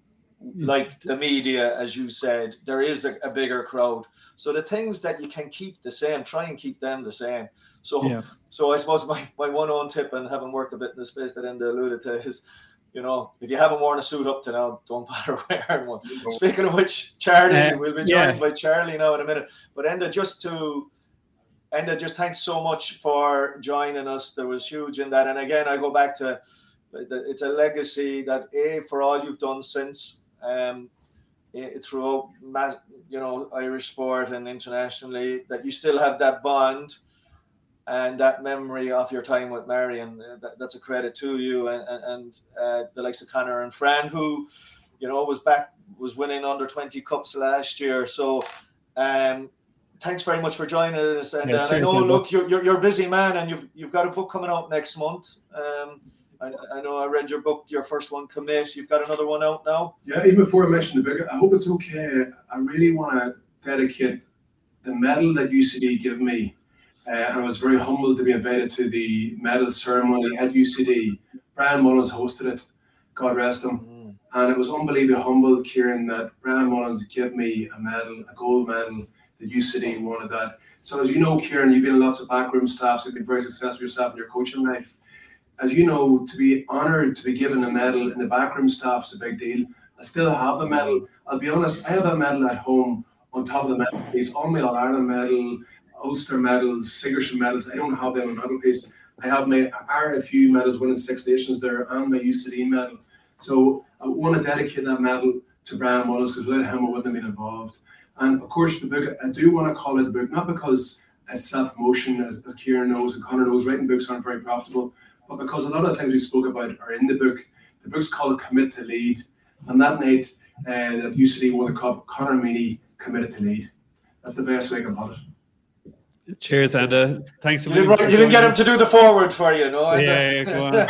Like the media, as you said, there is a, a bigger crowd. So the things that you can keep the same, try and keep them the same. So, yeah. so I suppose my, my one on tip, and having worked a bit in the space that Enda alluded to, is, you know, if you haven't worn a suit up to now, don't bother wearing one. Speaking of which, Charlie, uh, we'll be joined yeah. by Charlie now in a minute. But Enda, just to, Enda, just thanks so much for joining us. There was huge in that. And again, I go back to, it's a legacy that, A, for all you've done since, Um, throughout, you know, Irish sport and internationally, that you still have that bond and that memory of your time with Marion. That, that's a credit to you, and and, and uh, the likes of Conor and Fran, who, you know, was back was winning under twenty cups last year. So, um, thanks very much for joining us. And, yeah, and I know, look, you're, you're you're a busy man, and you've you've got a book coming out next month. Um, I, I know I read your book, your first one, Commit. You've got another one out now? Yeah, even before I mention the book, I hope it's okay. I really want to dedicate the medal that U C D give me. Uh, and I was very humbled to be invited to the medal ceremony at U C D. Brian Mullins hosted it, God rest him. Mm. And it was unbelievably humble, Kieran, that Brian Mullins gave me a medal, a gold medal, that U C D wanted that. So as you know, Kieran, you've been in lots of backroom staffs, you've been very successful yourself in your coaching life. As you know, to be honoured to be given a medal in the backroom staff is a big deal. I still have the medal. I'll be honest, I have that medal at home on top of the medal piece. All my All-Ireland medal, Ulster medals, Sigerson medals, I don't have them on the medal piece. I have my R F U medals winning Six Nations there and my U C D medal. So I want to dedicate that medal to Brian Mullins, because without him I wouldn't have been involved. And of course the book, I do want to call it the book, not because it's self-promotion, as, as Kieran knows and Conor knows, writing books aren't very profitable, but because a lot of the things we spoke about are in the book. The book's called Commit to Lead. And that night uh, that U C D won the cup, Conor Meany committed to lead. That's the best way I can put it. Cheers, Enda. Thanks so much. You, didn't, you didn't get him to do the forward for you, no? Yeah, yeah, go on.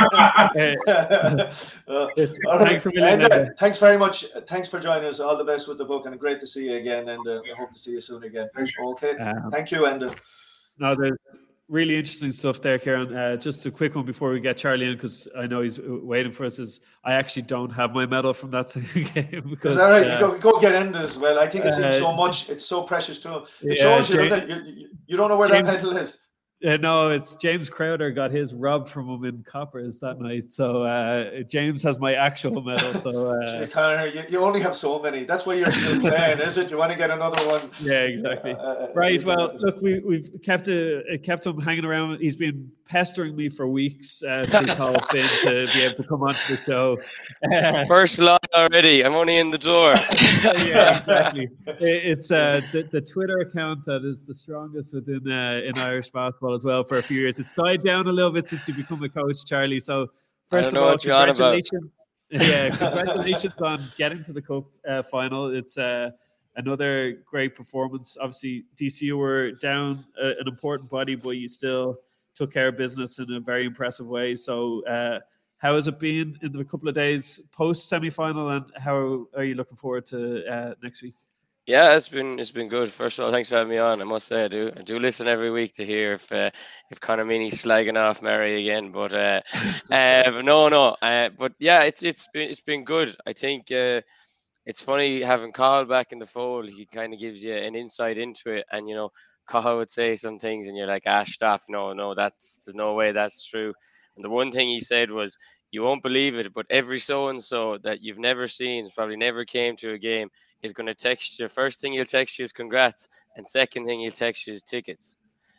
uh, right. Thanks, Enda, thanks very much. Thanks for joining us. All the best with the book, and great to see you again. And uh, I hope to see you soon again. Okay. Um, Thank you, Enda. No, there's really interesting stuff there, Kieran. Uh, just a quick one before we get Charlie in, because I know he's waiting for us. Is I actually don't have my medal from that game. Because, is that right? Uh, go, go get in as well. I think it's uh, so much. It's so precious to him. It yeah, shows you James, that you, you don't know where James, that medal is. Uh, no, it's James Crowder got his robbed from him in Coppers that night. So uh, James has my actual medal. So uh, Conor, you, you only have so many. That's why you're still playing, is it? You want to get another one? Yeah, exactly. Uh, right. Well, look, we, we've kept a, kept him hanging around. He's been pestering me for weeks uh, to call us in to be able to come onto the show. First line already. I'm only in the door. Yeah, exactly. It's uh, the, the Twitter account that is the strongest within uh, in Irish basketball as well for a few years. It's died down a little bit since you become a coach, Charlie. So first of all, congratulations. Yeah, congratulations on getting to the cup uh, final. It's uh, another great performance. Obviously, D C U were down uh, an important body, but you still took care of business in a very impressive way. So uh, how has it been in the couple of days post semi-final, and how are you looking forward to uh, next week? Yeah, it's been it's been good. First of all, thanks for having me on. I must say I do I do listen every week to hear if uh, if Conor Meany's slagging off Mary again. But uh, uh, no, no. Uh, but yeah, it's it's been it's been good. I think uh, it's funny having Carl back in the fold. He kind of gives you an insight into it, and you know, Carl would say some things, and you're like, "Ah, stop! No, no, that's there's no way that's true." And the one thing he said was, "You won't believe it, but every so and so that you've never seen, probably never came to a game, is going to text you. First thing he'll text you is congrats, and second thing he'll text you is tickets."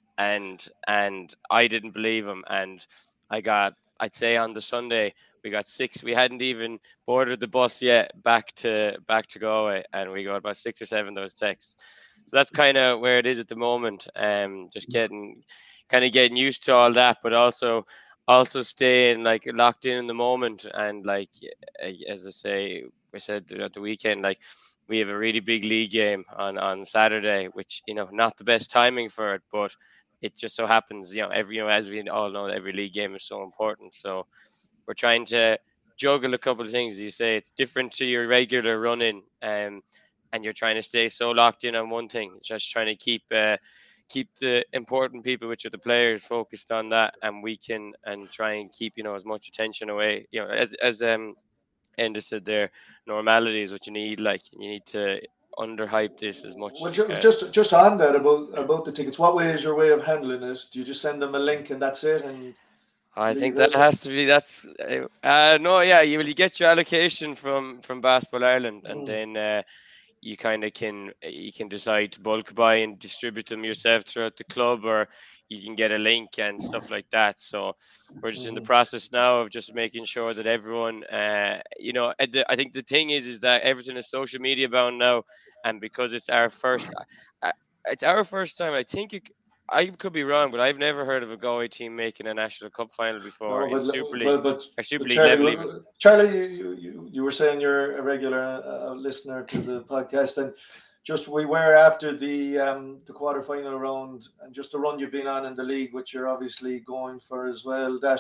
And and I didn't believe him, and I got, I'd say on the Sunday we got six. We hadn't even boarded the bus yet back to back to Galway, and we got about six or seven of those texts. So that's kind of where it is at the moment. Um, just getting kind of getting used to all that, but also also staying like locked in in the moment. And like as I say, I said at the weekend, like we have a really big league game on on Saturday, which you know not the best timing for it, but it just so happens, you know, every you know as we all know, every league game is so important. So we're trying to juggle a couple of things. As you say, it's different to your regular running, um, and you're trying to stay so locked in on one thing. Just trying to keep uh, keep the important people, which are the players, focused on that, and we can and try and keep you know as much attention away. You know, as as um Enda said there, normality is what you need. Like you need to underhype this as much Well, as you ju- can. just just on that about about the tickets, what way is your way of handling it? Do you just send them a link and that's it, and I leave think it that as it? has to be that's uh, uh no yeah you will you get your allocation from from Basketball Ireland, and Mm, then uh, you kind of can you can decide to bulk buy and distribute them yourself throughout the club, or you can get a link and stuff like that. So we're just in the mm, process now of just making sure that everyone uh you know and the, I think the thing is is that everything is social media bound now, and because it's our first uh, it's our first time. I think it, I could be wrong, but I've never heard of a Galway team making a national cup final before no, in but Super League well, but or Super but League Charlie, level even. well, Charlie, you, you you were saying you're a regular uh, uh, listener to the podcast, and just we were after the um, the quarterfinal round, and just the run you've been on in the league, which you're obviously going for as well. That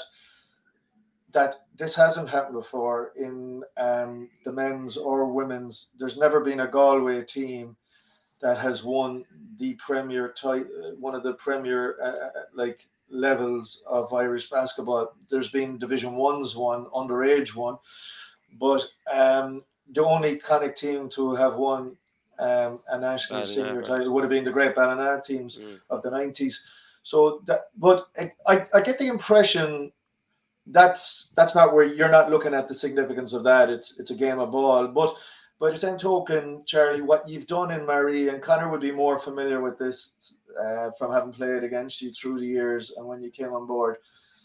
that this hasn't happened before in um, the men's or women's. There's never been a Galway team that has won the premier title, one of the premier uh, uh, like levels of Irish basketball. There's been Division Ones one, underage one, but um, the only Connacht team to have won um, a national Bad enough, senior right? title would have been the Great Ballina teams Mm. of the nineties. So that, but I, I get the impression that's that's not where you're not looking at the significance of that. It's it's a game of ball. But by the same token, Charlie, what you've done in Marie, and Connor would be more familiar with this uh, from having played against you through the years and when you came on board.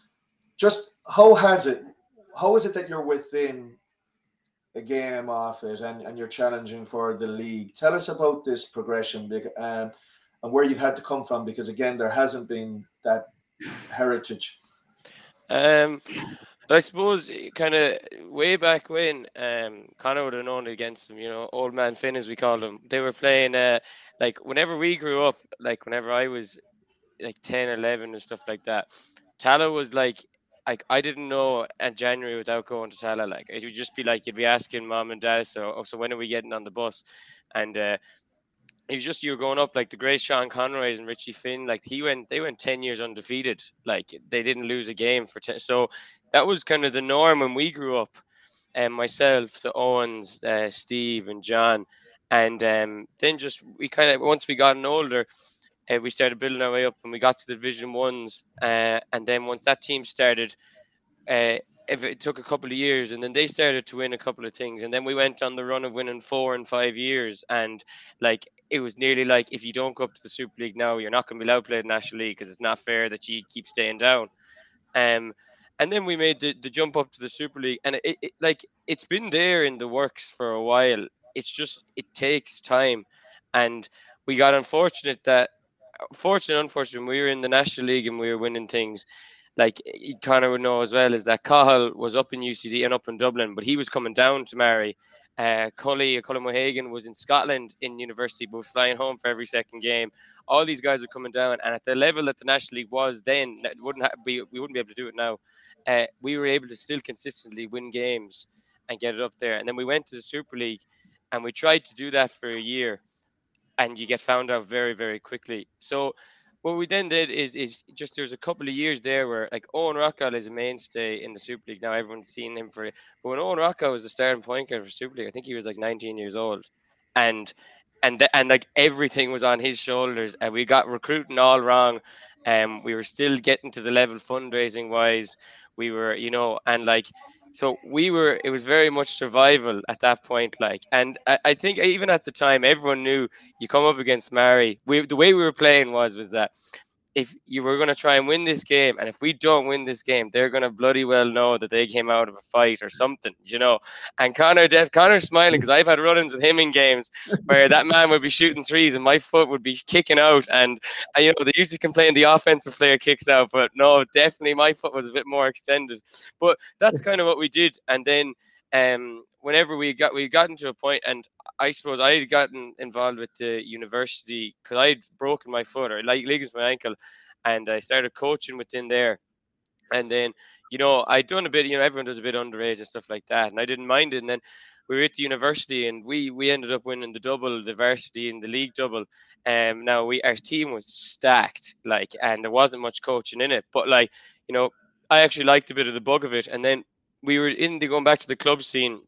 Just how has it? How is it that you're within a game off it and, and you're challenging for the league? Tell us about this progression um, and where you've had to come from, because again, there hasn't been that heritage. Um, I suppose kind of way back when um Connor would have known against them, you know, old man Finn as we called him. They were playing uh like whenever we grew up, like whenever I was like ten, eleven and stuff like that. Tala was like like I didn't know in January without going to Tala. Like it would just be like you'd be asking mom and dad, so oh, so when are we getting on the bus? And uh it was just you were going up like the great Sean Conroy and Richie Finn. Like he went, they went ten years undefeated. Like they didn't lose a game for ten. So that was kind of the norm when we grew up. And myself, the Owens, uh, Steve, and John, and um, then just we kind of once we gotten older, uh, we started building our way up, and we got to the Division Ones. Uh, and then once that team started, uh, if it took a couple of years, and then they started to win a couple of things, and then we went on the run of winning four and five years, and like it was nearly like if you don't go up to the Super League now, you're not going to be allowed to play the National League because it's not fair that you keep staying down. Um, and then we made the, the jump up to the Super League, and it, it like it's been there in the works for a while. It's just it takes time, and we got unfortunate that fortunate, unfortunate. We were in the National League and we were winning things. Like Connor would know as well, is that Cahill was up in U C D and up in Dublin, but he was coming down to Mary. Uh, Cully, Cullen Mohagan was in Scotland in university, but was flying home for every second game. All these guys were coming down, and at the level that the National League was then, it wouldn't ha- be we wouldn't be able to do it now. Uh, we were able to still consistently win games and get it up there, and then we went to the Super League, and we tried to do that for a year, and you get found out very, very quickly. So what we then did is is just there's a couple of years there where like Owen Rockall is a mainstay in the Super League now. Everyone's seen him for it. But when Owen Rockall was the starting point guard for Super League, I think he was like nineteen years old, and and th- and like everything was on his shoulders, and we got recruiting all wrong, and um, we were still getting to the level fundraising wise. We were, you know, and like. So we were, it was very much survival at that point. Like, and I, I think even at the time, everyone knew you come up against Mary. We, the way we were playing was, was that if you were going to try and win this game, and if we don't win this game, they're going to bloody well know that they came out of a fight or something, you know. And Connor, Connor's smiling because I've had run-ins with him in games where that man would be shooting threes and my foot would be kicking out. And, and you know, they usually complain the offensive player kicks out, but no, definitely my foot was a bit more extended. But that's kind of what we did. And then um, whenever we got we got into a point, and I suppose I had gotten involved with the university because I had broken my foot or like ligaments my ankle, and I started coaching within there. And then, you know, I'd done a bit, you know, everyone does a bit underage and stuff like that, and I didn't mind it. And then we were at the university, and we we ended up winning the double, the varsity and the league double. Um, now we our team was stacked, like, and there wasn't much coaching in it, but like, you know, I actually liked a bit of the bug of it. And then we were in the going back to the club scene.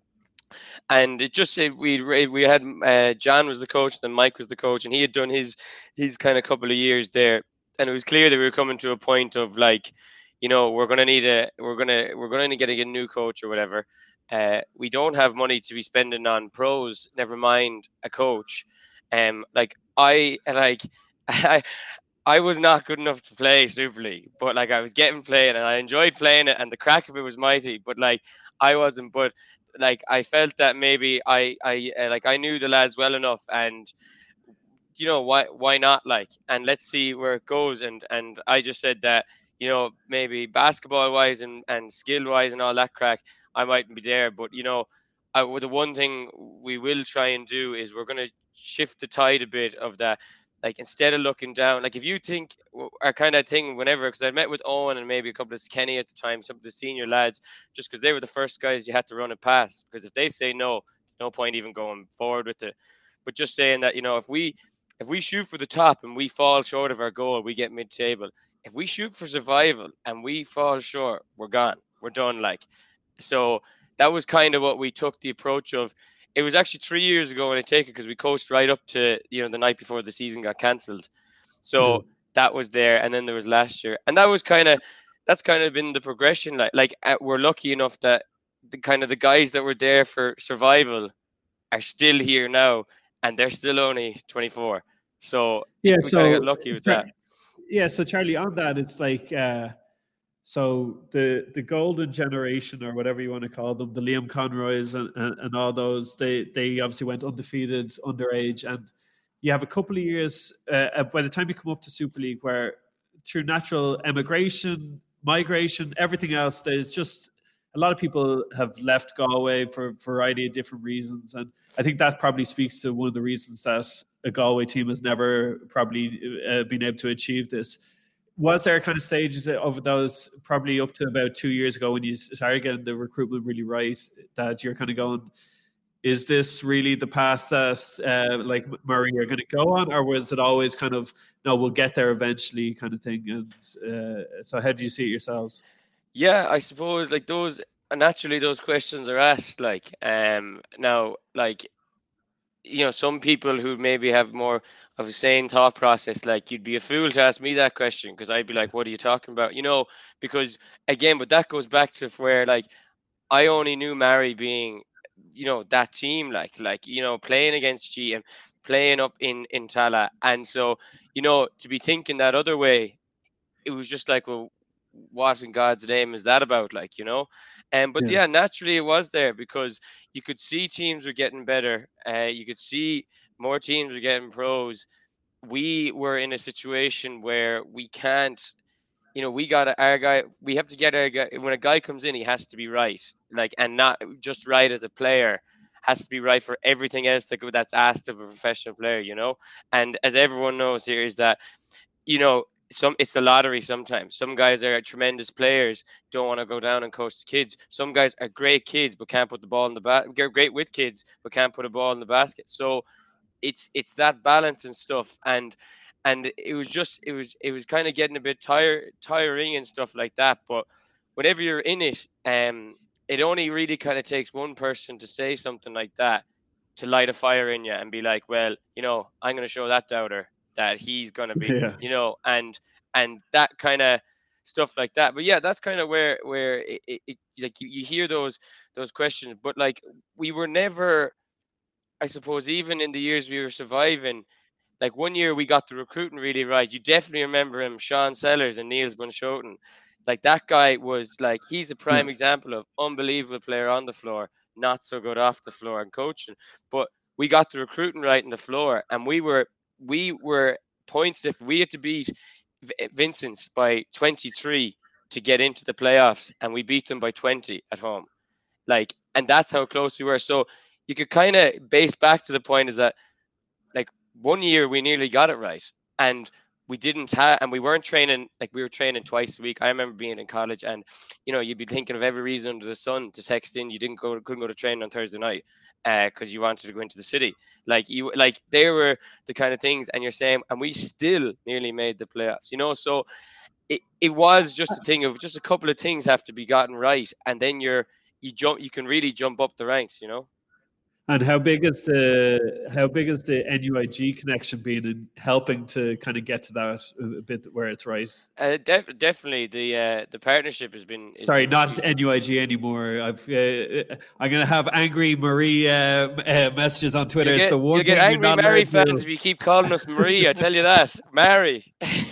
And it just said we we had uh, John was the coach, then Mike was the coach, and he had done his his kind of couple of years there, and it was clear that we were coming to a point of like, you know, we're gonna need a we're gonna we're gonna need to get a new coach or whatever. Uh, we don't have money to be spending on pros, never mind a coach. Um, like I like I. I was not good enough to play Super League, but like I was getting playing and I enjoyed playing it, and the crack of it was mighty. But like I wasn't, but like I felt that maybe I I uh, like I knew the lads well enough, and you know why why not, like, and let's see where it goes. And and I just said that, you know, maybe basketball wise and and skill wise and all that crack, I mightn't be there, but you know, I, the one thing we will try and do is we're going to shift the tide a bit of that. Like instead of looking down, like if you think our kind of thing, whenever, because I met with Owen and maybe a couple of Kenny at the time, some of the senior lads, just because they were the first guys you had to run it past. Because if they say no, there's no point even going forward with it. But just saying that, you know, if we if we shoot for the top and we fall short of our goal, we get mid-table. If we shoot for survival and we fall short, we're gone. We're done. Like, so that was kind of what we took the approach of. It was actually three years ago when I take it because we coached right up to, you know, the night before the season got cancelled. So mm. that was there. And then there was last year. And that was kind of, that's kind of been the progression. Like, like uh, we're lucky enough that the kind of the guys that were there for survival are still here now, and they're still only twenty-four. So yeah, we so kind of got lucky with that. Yeah. So Charlie, on that, it's like, uh, so the the golden generation, or whatever you want to call them, the Liam Conroys and, and, and all those, they they obviously went undefeated underage, and you have a couple of years uh, by the time you come up to Super League where through natural emigration, migration, everything else, there's just a lot of people have left Galway for a variety of different reasons, and I think that probably speaks to one of the reasons that a Galway team has never probably uh, been able to achieve this. Was there kind of stages of those probably up to about two years ago when you started getting the recruitment really right that you're kind of going, is this really the path that uh, like Murray are going to go on, or was it always kind of, no, we'll get there eventually kind of thing? And uh, so how do you see it yourselves? Yeah, I suppose like those, naturally those questions are asked, like um now, like, you know, some people who maybe have more of a sane thought process, like you'd be a fool to ask me that question because I'd be like, what are you talking about? You know, because again, but that goes back to where like I only knew Mary being, you know, that team, like, like, you know, playing against G M, playing up in, in Tala. And so, you know, to be thinking that other way, it was just like, well, what in God's name is that about? Like, you know, and um, but yeah. yeah, naturally it was there because you could see teams were getting better. Uh, you could see more teams were getting pros. We were in a situation where we can't, you know, we got our guy. We have to get our guy. When a guy comes in, he has to be right, like, and not just right as a player. Has to be right for everything else that that's asked of a professional player, you know. And as everyone knows here, is that, you know, some it's a lottery sometimes. Some guys are tremendous players, don't want to go down and coach the kids. Some guys are great kids but can't put the ball in the basket. They're great with kids but can't put a ball in the basket. So it's it's that balance and stuff, and and it was just it was it was kind of getting a bit tire tiring and stuff like that. But whenever you're in it, um, it only really kind of takes one person to say something like that to light a fire in you and be like, well, you know, I'm going to show that doubter that he's going to be, Yeah. you know, and and that kind of stuff like that. But yeah, that's kind of where where it, it, it like you, you hear those those questions, but like we were never, I suppose, even in the years we were surviving. Like one year we got the recruiting really right. You definitely remember him, Sean Sellers and Niels Bunschoten. Like that guy was like, he's a prime Yeah. example of unbelievable player on the floor, not so good off the floor and coaching. But we got the recruiting right in the floor, and we were we were points if we had to beat V- Vincent's by twenty-three to get into the playoffs, and we beat them by twenty at home. Like, and that's how close we were. So you could kind of base back to the point is that like one year we nearly got it right, and we didn't have, and we weren't training, like we were training twice a week. I remember being in college, and you know, you'd be thinking of every reason under the sun to text in. You didn't go, couldn't go to training on Thursday night because uh, you wanted to go into the city. Like you, like they were the kind of things, and you're saying, and we still nearly made the playoffs. You know, so it, it was just a thing of just a couple of things have to be gotten right, and then you're you jump, you can really jump up the ranks. You know. And how big is the how big is the N U I G connection been in helping to kind of get to that a bit where it's right? Uh, def- definitely, the uh, the partnership has been. Has Sorry, been not N U I G anymore. I've uh, I'm gonna have angry Marie uh, uh, messages on Twitter. You'll It's get, the one you'll get thing you're angry not Mary allowed to fans if you keep calling us Marie. I tell you that, Mary.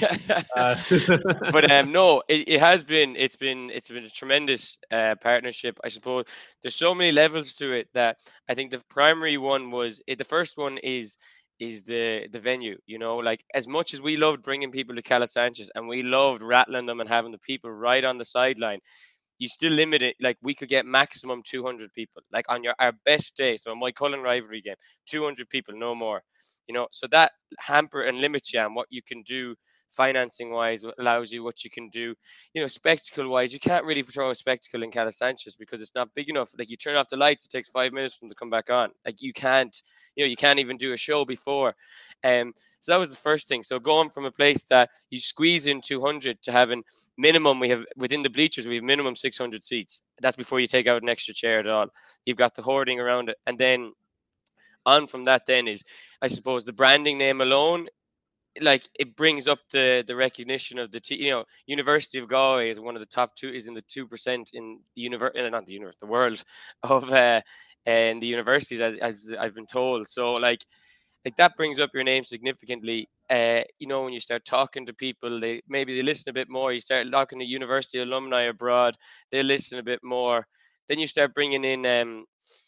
Uh, But um, no, it, it has been. It's been. It's been a tremendous uh, partnership. I suppose there's so many levels to it that I think the primary one was it, the first one is is the the venue. You know, like as much as we loved bringing people to Cala Sanchez and we loved rattling them and having the people right on the sideline, you still limit it. Like we could get maximum two hundred people, like on your our best day. So my Cullen rivalry game, two hundred people, no more. You know, so that hamper and limits you on what you can do financing wise, what allows you what you can do. You know, spectacle wise, you can't really throw a spectacle in Cala Sanchez because it's not big enough. Like you turn off the lights, it takes five minutes for them to come back on. Like you can't, you know, you can't even do a show before. Um, so that was the first thing. So going from a place that you squeeze in two hundred to having minimum, we have within the bleachers, we have minimum six hundred seats. That's before you take out an extra chair at all. You've got the hoarding around it. And then on from that then is, I suppose, the branding name alone, like it brings up the the recognition of the t- you know, University of Galway is one of the top two, is in the two percent in the universe, not the universe, the world of uh, and the universities, as, as I've been told. So like like that brings up your name significantly. Uh, you know, when you start talking to people, they maybe they listen a bit more. You start talking to university alumni abroad, they listen a bit more. Then you start bringing in um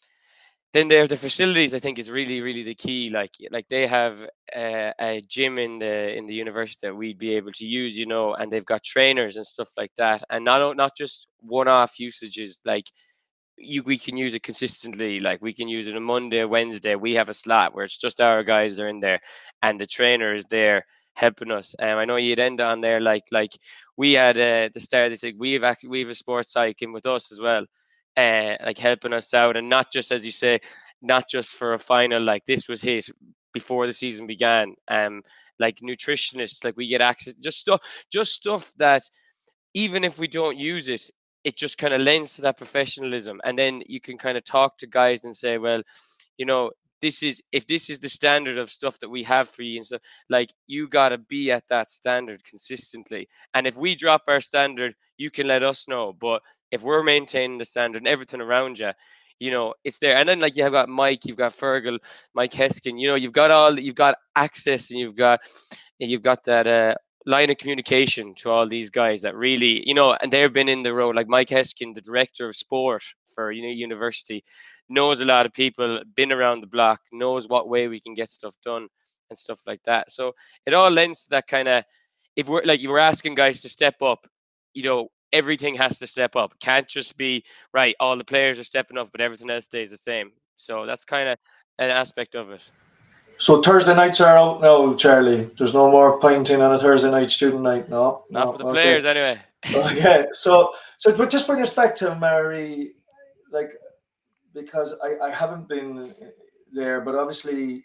then there the facilities, I think, is really really the key. Like like they have uh, a gym in the in the university that we'd be able to use, you know, and they've got trainers and stuff like that, and not not just one-off usages. Like you we can use it consistently. Like we can use it on Monday, Wednesday. We have a slot where it's just our guys are in there, and the trainer is there helping us. Um, I know you'd end on there like like we had uh, at the start. They said we have actually we have a sports psych in with us as well, uh, like helping us out, and not just, as you say, not just for a final. Like this was hit before the season began. Um, like nutritionists, like we get access, just stuff, just stuff that even if we don't use it, it just kind of lends to that professionalism. And then you can kind of talk to guys and say, well, you know, this is, if this is the standard of stuff that we have for you and stuff, like you got to be at that standard consistently. And if we drop our standard, you can let us know. But if we're maintaining the standard and everything around you, you know, it's there. And then like you've got Mike, you've got Fergal, Mike Heskin, you know, you've got all, you've got access, and you've got, you've got that, uh, line of communication to all these guys that really, you know, and they've been in the road. Like Mike Heskin, the director of sport for, you know, university, knows a lot of people, been around the block, knows what way we can get stuff done and stuff like that. So it all lends to that kind of, if we're like, you were asking guys to step up, you know, everything has to step up. Can't just be right, all the players are stepping up, but everything else stays the same. So that's kind of an aspect of it. So Thursday nights are out now, Charlie. There's no more pinting on a Thursday night student night, no? Not no, for the okay. players anyway. Okay, so so but just bring us back to Mary, like, because I, I haven't been there, but obviously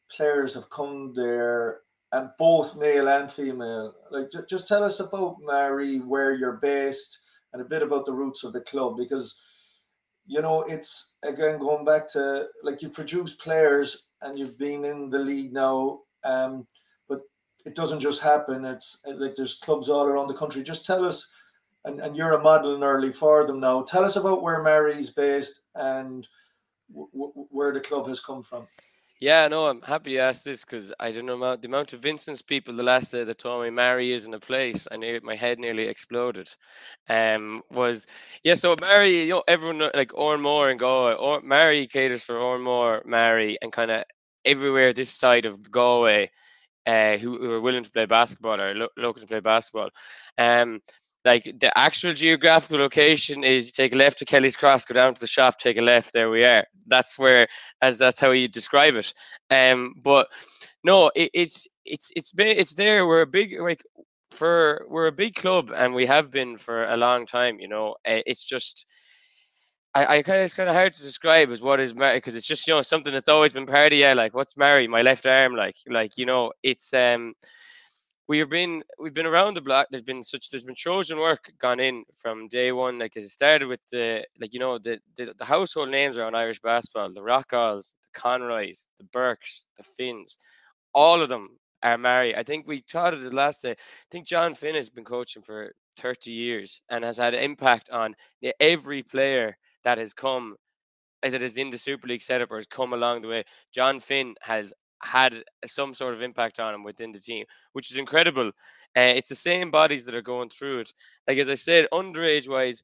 players have come there, and both male and female. Like, j- just tell us about Mary, where you're based, and a bit about the roots of the club, because you know it's again going back to like you produce players and you've been in the league now, um, but it doesn't just happen. It's like there's clubs all around the country. Just tell us, and, and you're a model early for them now. Tell us about where Mary's based and w- w- where the club has come from. Yeah, no, I'm happy you asked this because I don't know about the amount of Vincent's people the last day that told me Mary isn't a place. I knew my head nearly exploded. Um, was yeah, so Mary, you know, everyone know- like Ormore and Galway. Or Mary caters for Ormore, Mary, and kind of everywhere this side of Galway, uh, who, who are willing to play basketball or lo- looking to play basketball. Um, like the actual geographical location is you take a left to Kelly's Cross, go down to the shop, take a left. There we are. That's where, as that's how you describe it. Um, but no, it, it's it's it's ba- it's there. We're a big like for we're a big club, and we have been for a long time. You know, uh, it's just I, I kind of it's kind of hard to describe as what is Mary because it's just you know something that's always been part of yeah. Like what's Mary? My left arm, like like you know, it's um we've been we've been around the block. There's been such there's been Trojan work gone in from day one. Like 'cause it started with the like you know the, the the household names around Irish basketball: the Rockalls, the Conroys, the Burks, the Finns. All of them are married. I think we taught it the last day. I think John Finn has been coaching for thirty years and has had an impact on e- every player that has come as it is in the Super League setup or has come along the way. John Finn has had some sort of impact on him within the team, which is incredible. Uh, it's the same bodies that are going through it. Like as I said, underage wise,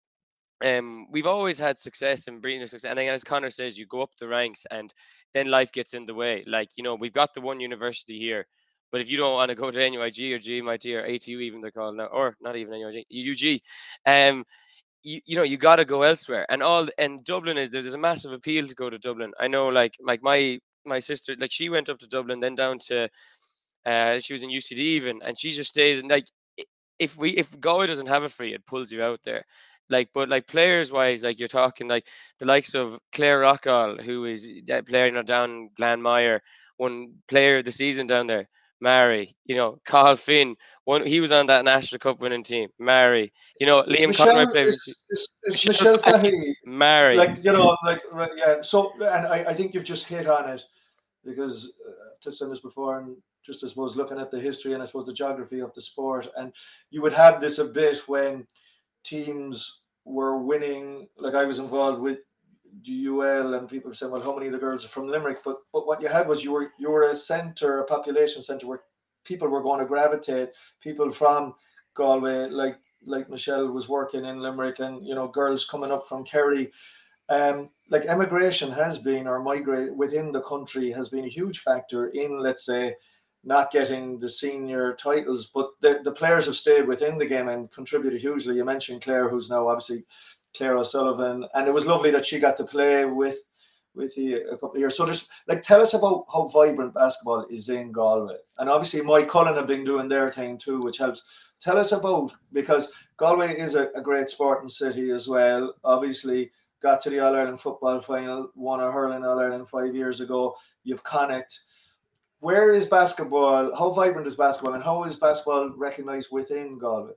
um, we've always had success in bringing success. And then, as Connor says, you go up the ranks, and then life gets in the way. Like you know, we've got the one university here, but if you don't want to go to N U I G or G M I T or A T U, even they're called now, or not even N U I G, U G, um, you, you know you got to go elsewhere. And all and Dublin is there's a massive appeal to go to Dublin. I know, like like my my sister, like she went up to Dublin, then down to uh, she was in U C D even, and she just stayed. And like if we if Galway doesn't have it for you, it pulls you out there. Like, but like players wise, like you're talking like the likes of Claire Rockall, who is that player, you know, down Glanmire, one player of the season down there. Mary, you know, Carl Finn, one he was on that National Cup winning team. Mary, you know, Is Liam Conroy Michelle played for is is, is Michelle Michelle Fahey. Fahey Mary. like you know like right, yeah so and I, I think you've just hit on it because uh, I've touched on this before and just I suppose looking at the history and I suppose the geography of the sport and you would have this a bit when teams were winning like I was involved with the U L and people were saying well how many of the girls are from Limerick but but what you had was you were you were a centre a population centre where people were going to gravitate people from Galway like like Michelle was working in Limerick and you know girls coming up from Kerry um, like emigration has been or migrate within the country has been a huge factor in let's say not getting the senior titles but the, the players have stayed within the game and contributed hugely. You mentioned Claire who's now obviously Claire O'Sullivan and it was lovely that she got to play with with you a couple of years. So just like tell us about how vibrant basketball is in Galway and obviously Mike Cullen have been doing their thing too which helps. Tell us about because Galway is a, a great sporting city as well obviously got to the All-Ireland football final, won a hurling All-Ireland five years ago. You've Connacht. Where is basketball? How vibrant is basketball and how is basketball recognised within Galway?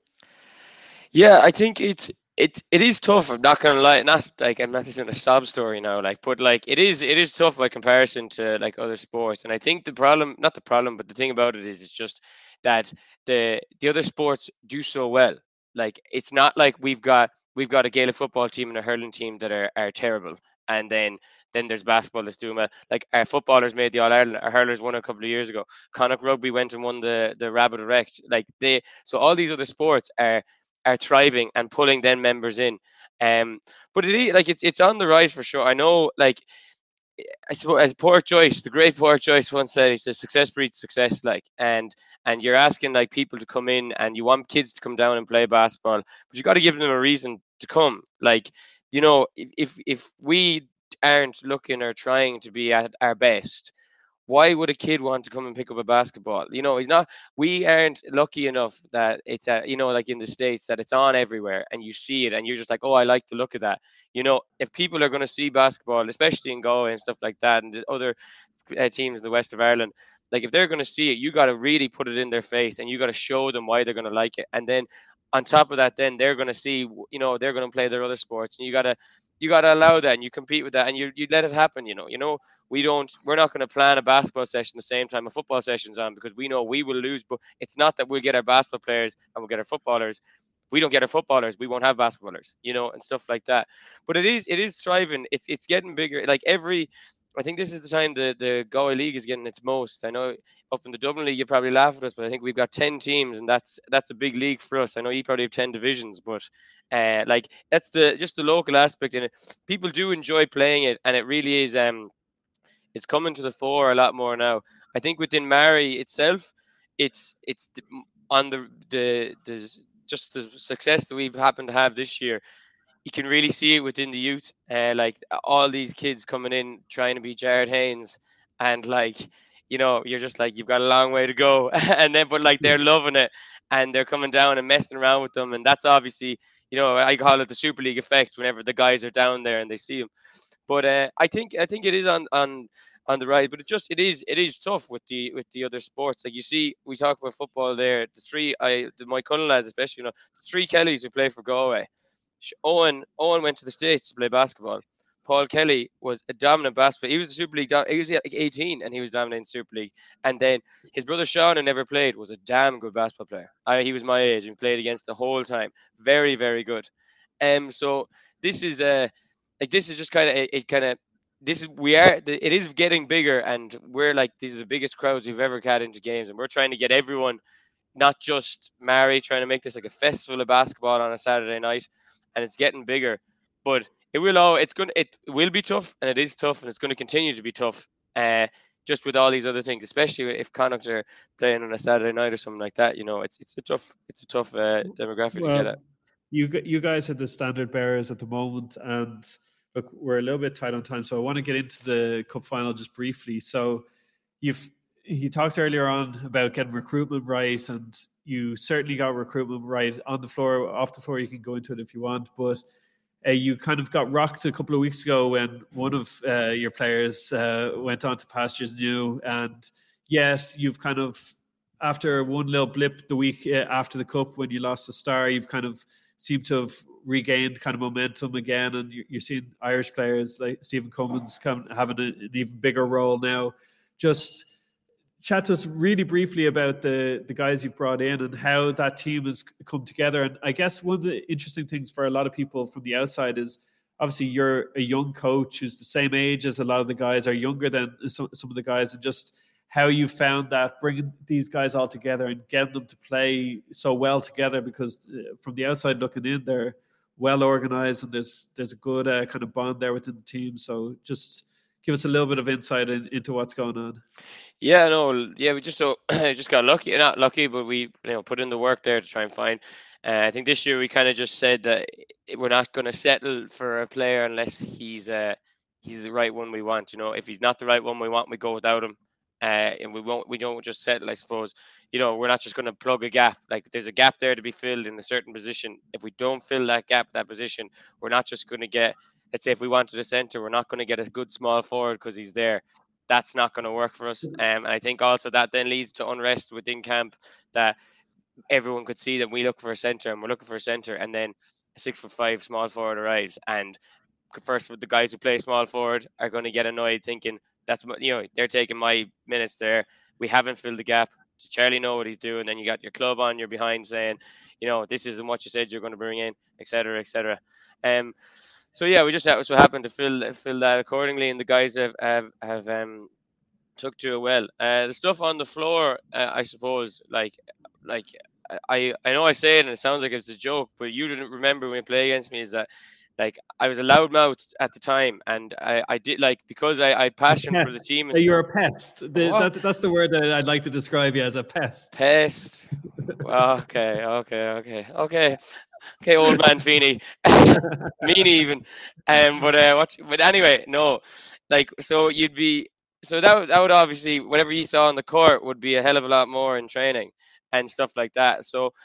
Yeah, I think it's it it is tough. I'm not gonna lie. Not like I'm not this in a sob story now. Like, but like it is it is tough by comparison to like other sports. And I think the problem, not the problem, but the thing about it is it's just that the the other sports do so well. Like it's not like we've got we've got a Gaelic football team and a hurling team that are, are terrible, and then then there's basketball that's doing well. Like our footballers made the All Ireland. Our hurlers won a couple of years ago. Connacht Rugby went and won the the Rabbit Rect. Like they so all these other sports are are thriving and pulling them members in. Um, but it is like it's it's on the rise for sure. I know, like I suppose as Port Joyce, the great Port Joyce once said, he says success breeds success. Like and and you're asking like people to come in and you want kids to come down and play basketball, but you got to give them a reason to come. Like you know, if if if we aren't looking or trying to be at our best, why would a kid want to come and pick up a basketball? You know, he's not. We aren't lucky enough that it's a, you know, like in the States that it's on everywhere and you see it and you're just like, oh, I like to look at that. You know, if people are going to see basketball, especially in Galway and stuff like that, and the other uh, teams in the west of Ireland, like if they're going to see it, you got to really put it in their face, and you got to show them why they're going to like it. And then on top of that, then they're going to see, you know, they're going to play their other sports, and you got to you got to allow that, and you compete with that, and you you let it happen. You know, you know, we don't, we're not going to plan a basketball session the same time a football session's on, because we know we will lose. But it's not that we'll get our basketball players and we'll get our footballers. If we don't get our footballers, we won't have basketballers, you know, and stuff like that. But it is it is thriving. It's it's getting bigger. Like every, I think this is the time the the Galway League is getting its most. I know up in the Dublin League you probably laugh at us, but I think we've got ten teams, and that's that's a big league for us. I know you probably have ten divisions, but uh, like that's the just the local aspect in it. People do enjoy playing it, and it really is. Um, it's coming to the fore a lot more now. I think within Mary itself, it's it's on the the the just the success that we've happened to have this year. You can really see it within the youth, uh, like all these kids coming in trying to be Jared Haynes, and like, you know, you're just like, you've got a long way to go, and then but like they're loving it, and they're coming down and messing around with them, and that's obviously, you know, I call it the Super League effect whenever the guys are down there and they see them. But uh, I think I think it is on on on the rise, but it just it is it is tough with the with the other sports. Like you see, we talk about football there. The three I the, my Cullen lads especially, you know, the three Kellys who play for Galway. Owen Owen went to the States to play basketball. Paul Kelly was a dominant basketball. He was the Super League. He was like eighteen, and he was dominating Super League. And then his brother Sean, who never played, was a damn good basketball player. I, he was my age and played against the whole time. Very, very good. Um. So this is uh like this is just kind of it, it kind of this is we are it is getting bigger, and we're like these are the biggest crowds we've ever had into games, and we're trying to get everyone, not just Mary, trying to make this like a festival of basketball on a Saturday night. And it's getting bigger, but it will all it's going it will be tough, and it is tough, and it's going to continue to be tough. Uh, just with all these other things, especially if Connacht are playing on a Saturday night or something like that. You know, it's it's a tough it's a tough uh, demographic well, to get at. You you guys are the standard bearers at the moment, and look, we're a little bit tight on time, so I want to get into the cup final just briefly. So you've you talked earlier on about getting recruitment right, and you certainly got recruitment right on the floor. Off the floor, you can go into it if you want, but uh, you kind of got rocked a couple of weeks ago when one of uh, your players uh, went on to pastures new. And yes, you've kind of, after one little blip the week uh, after the cup when you lost the star, you've kind of seemed to have regained kind of momentum again, and you're seeing Irish players like Stephen Cummins come, having a, an even bigger role now. Just chat to us really briefly about the, the guys you've brought in and how that team has come together. And I guess one of the interesting things for a lot of people from the outside is obviously you're a young coach who's the same age as a lot of the guys, are younger than some, some of the guys, and just how you found that bringing these guys all together and getting them to play so well together, because from the outside looking in, they're well organized and there's there's a good uh, kind of bond there within the team. So just give us a little bit of insight in, into what's going on. Yeah, no, yeah, we just so just got lucky, not lucky, but we you know put in the work there to try and find. Uh, I think this year we kind of just said that we're not going to settle for a player unless he's uh he's the right one we want. You know, if he's not the right one we want, we go without him. Uh, and we won't we don't just settle. I suppose, you know, we're not just going to plug a gap. Like there's a gap there to be filled in a certain position. If we don't fill that gap, that position, we're not just going to get. Let's say if we wanted a centre, we're not going to get a good small forward because he's there. That's not going to work for us. Um, and I think also that then leads to unrest within camp, that everyone could see that we look for a centre and we're looking for a centre, and then a six foot five small forward arrives, and first the guys who play small forward are going to get annoyed thinking that's, you know, they're taking my minutes there. We haven't filled the gap. Does Charlie know what he's doing? Then you got your club on your behind saying, you know, this isn't what you said you're going to bring in, et cetera, et cetera. Um, So yeah, we just so happened to fill fill that accordingly, and the guys have have, have um took to it well. Uh, the stuff on the floor, uh, I suppose, like like I I know I say it and it sounds like it's a joke, but you didn't remember when you play against me, is that like I was a loudmouth at the time, and I, I did like because I I had passion for the team. And you're a pest. The, that's that's the word that I'd like to describe you as, a pest. Pest. okay, okay, okay, okay. Okay, old man Feeney, Meany even, um, but uh, what? But anyway, no, like so you'd be so that would, that would obviously whatever you saw on the court would be a hell of a lot more in training and stuff like that. So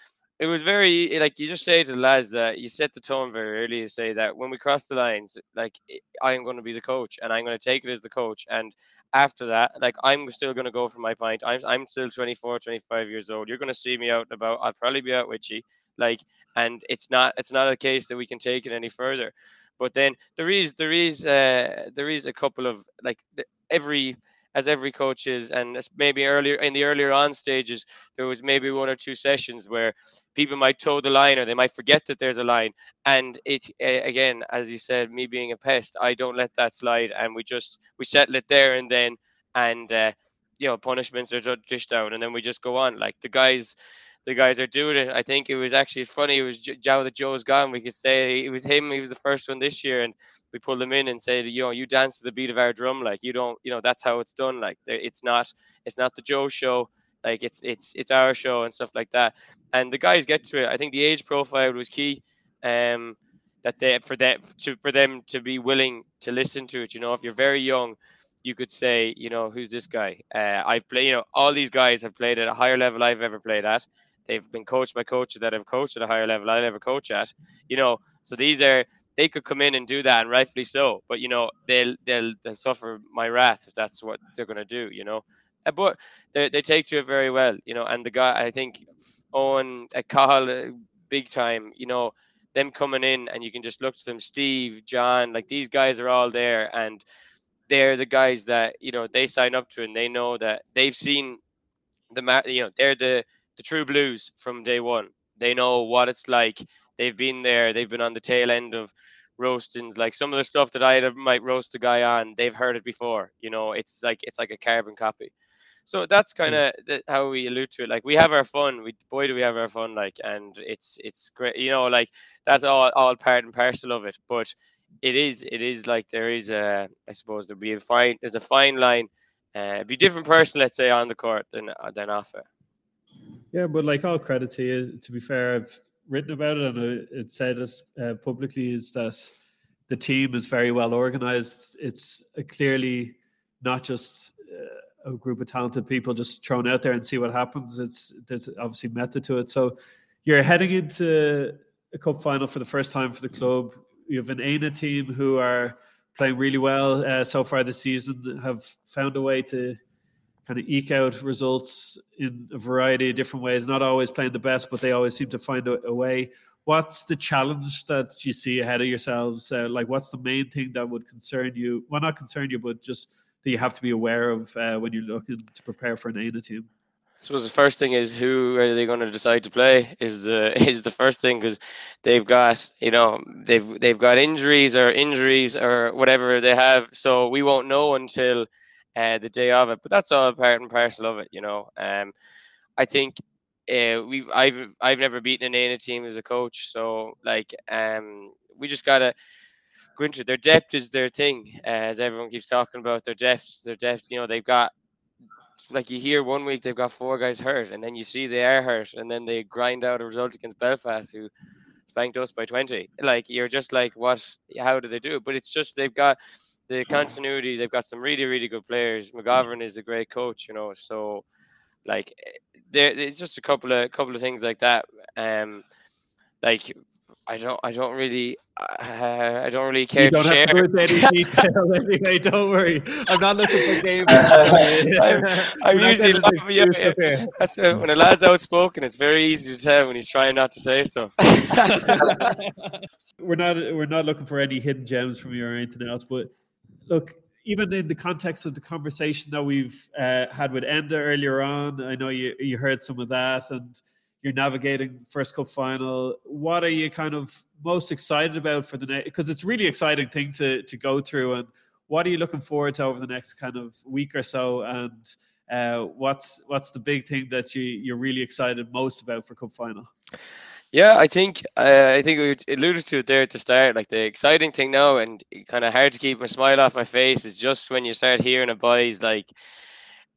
it was very like you just say to the lads that you set the tone very early. You say that when we cross the lines, like I'm going to be the coach and I'm going to take it as the coach. And after that, like I'm still going to go for my pint. I'm I'm still twenty-four, twenty-five years old. You're going to see me out and about. I'll probably be out with you. Like, and it's not it's not a case that we can take it any further. But then there is there is uh, there is a couple of like the, every. as every coach is, and maybe earlier in the earlier on stages, there was maybe one or two sessions where people might toe the line or they might forget that there's a line. And it, again, as you said, me being a pest, I don't let that slide, and we just, we settle it there and then, and, uh, you know, punishments are dished out, and then we just go on. Like the guys, the guys are doing it. I think it was actually, it's funny, it was Joe that Joe's gone. We could say it was him, he was the first one this year, and we pulled him in and said, you know, you dance to the beat of our drum. Like you don't, you know, that's how it's done. Like it's not, it's not the Joe show. Like it's, it's, it's our show and stuff like that. And the guys get to it. I think the age profile was key. Um, that they, for them, to, for them to be willing to listen to it. You know, if you're very young, you could say, you know, who's this guy? Uh, I've played, you know, all these guys have played at a higher level I've ever played at. They've been coached by coaches that have coached at a higher level I'll ever coach at. You know, so these are, they could come in and do that, and rightfully so. But you know, they'll they'll, they'll suffer my wrath if that's what they're going to do. You know, uh, but they they take to it very well. You know, and the guy, I think Owen at Cahill, uh, big time. You know, them coming in, and you can just look to them. Steve, John, like these guys are all there, and they're the guys that you know they sign up to, and they know that they've seen the you know they're the the true blues from day one. They know what it's like. They've been there. They've been on the tail end of roastings. Like some of the stuff that I might roast a guy on, they've heard it before. You know, it's like it's like a carbon copy. So that's kind of th- how we allude to it. Like we have our fun. We boy do we have our fun. Like, and it's it's great. You know, like that's all all part and parcel of it. But it is it is like there is a I suppose there'll be a fine. There's a fine line. Uh, be a different person, let's say, on the court than than off it. Yeah, but like all credit to you. To be fair, I've written about it and it said it uh, publicly, is that the team is very well organized. It's uh, clearly not just uh, a group of talented people just thrown out there and see what happens. It's there's obviously method to it. So you're heading into a cup final for the first time for the club. You have an Aina team who are playing really well uh, so far this season, have found a way to kind of eke out results in a variety of different ways, not always playing the best, but they always seem to find a, a way. What's the challenge that you see ahead of yourselves? Uh, like, what's the main thing that would concern you? Well, not concern you, but just that you have to be aware of uh, when you're looking to prepare for an Aina team? I suppose the first thing is, who are they going to decide to play is the is the first thing, because they've got you know they've they've got injuries or injuries or whatever they have, so we won't know until Uh, the day of it, but that's all part and parcel of it, you know. Um, I think uh, we've I've I've never beaten an Aina team as a coach, so like um, we just gotta go into their depth is their thing, uh, as everyone keeps talking about their depth, their depth. You know, they've got like you hear one week they've got four guys hurt, and then you see they are hurt, and then they grind out a result against Belfast, who spanked us by twenty. Like you're just like, what? How do they do it? But it's just they've got the continuity. They've got some really, really good players. McGovern is a great coach, you know. So, like, there, it's just a couple of couple of things like that. Um, like, I don't, I don't really, uh, I don't really care you don't to have share. to go into any detail anyway. Don't worry. I'm not looking for games. I'm, I'm We're not usually getting laughing, yeah, into yeah. okay. That's uh, when a lad's outspoken. It's very easy to tell when he's trying not to say stuff. we're not, we're not looking for any hidden gems from you or anything else, but. Look, even in the context of the conversation that we've uh, had with Enda earlier on, I know you, you heard some of that, and you're navigating first cup final. What are you kind of most excited about for the next? Because it's a really exciting thing to to go through. And what are you looking forward to over the next kind of week or so? And uh, what's what's the big thing that you you're really excited most about for cup final? Yeah, I think uh, I think we alluded to it there at the start. Like the exciting thing now, and kind of hard to keep a smile off my face, is just when you start hearing a boys like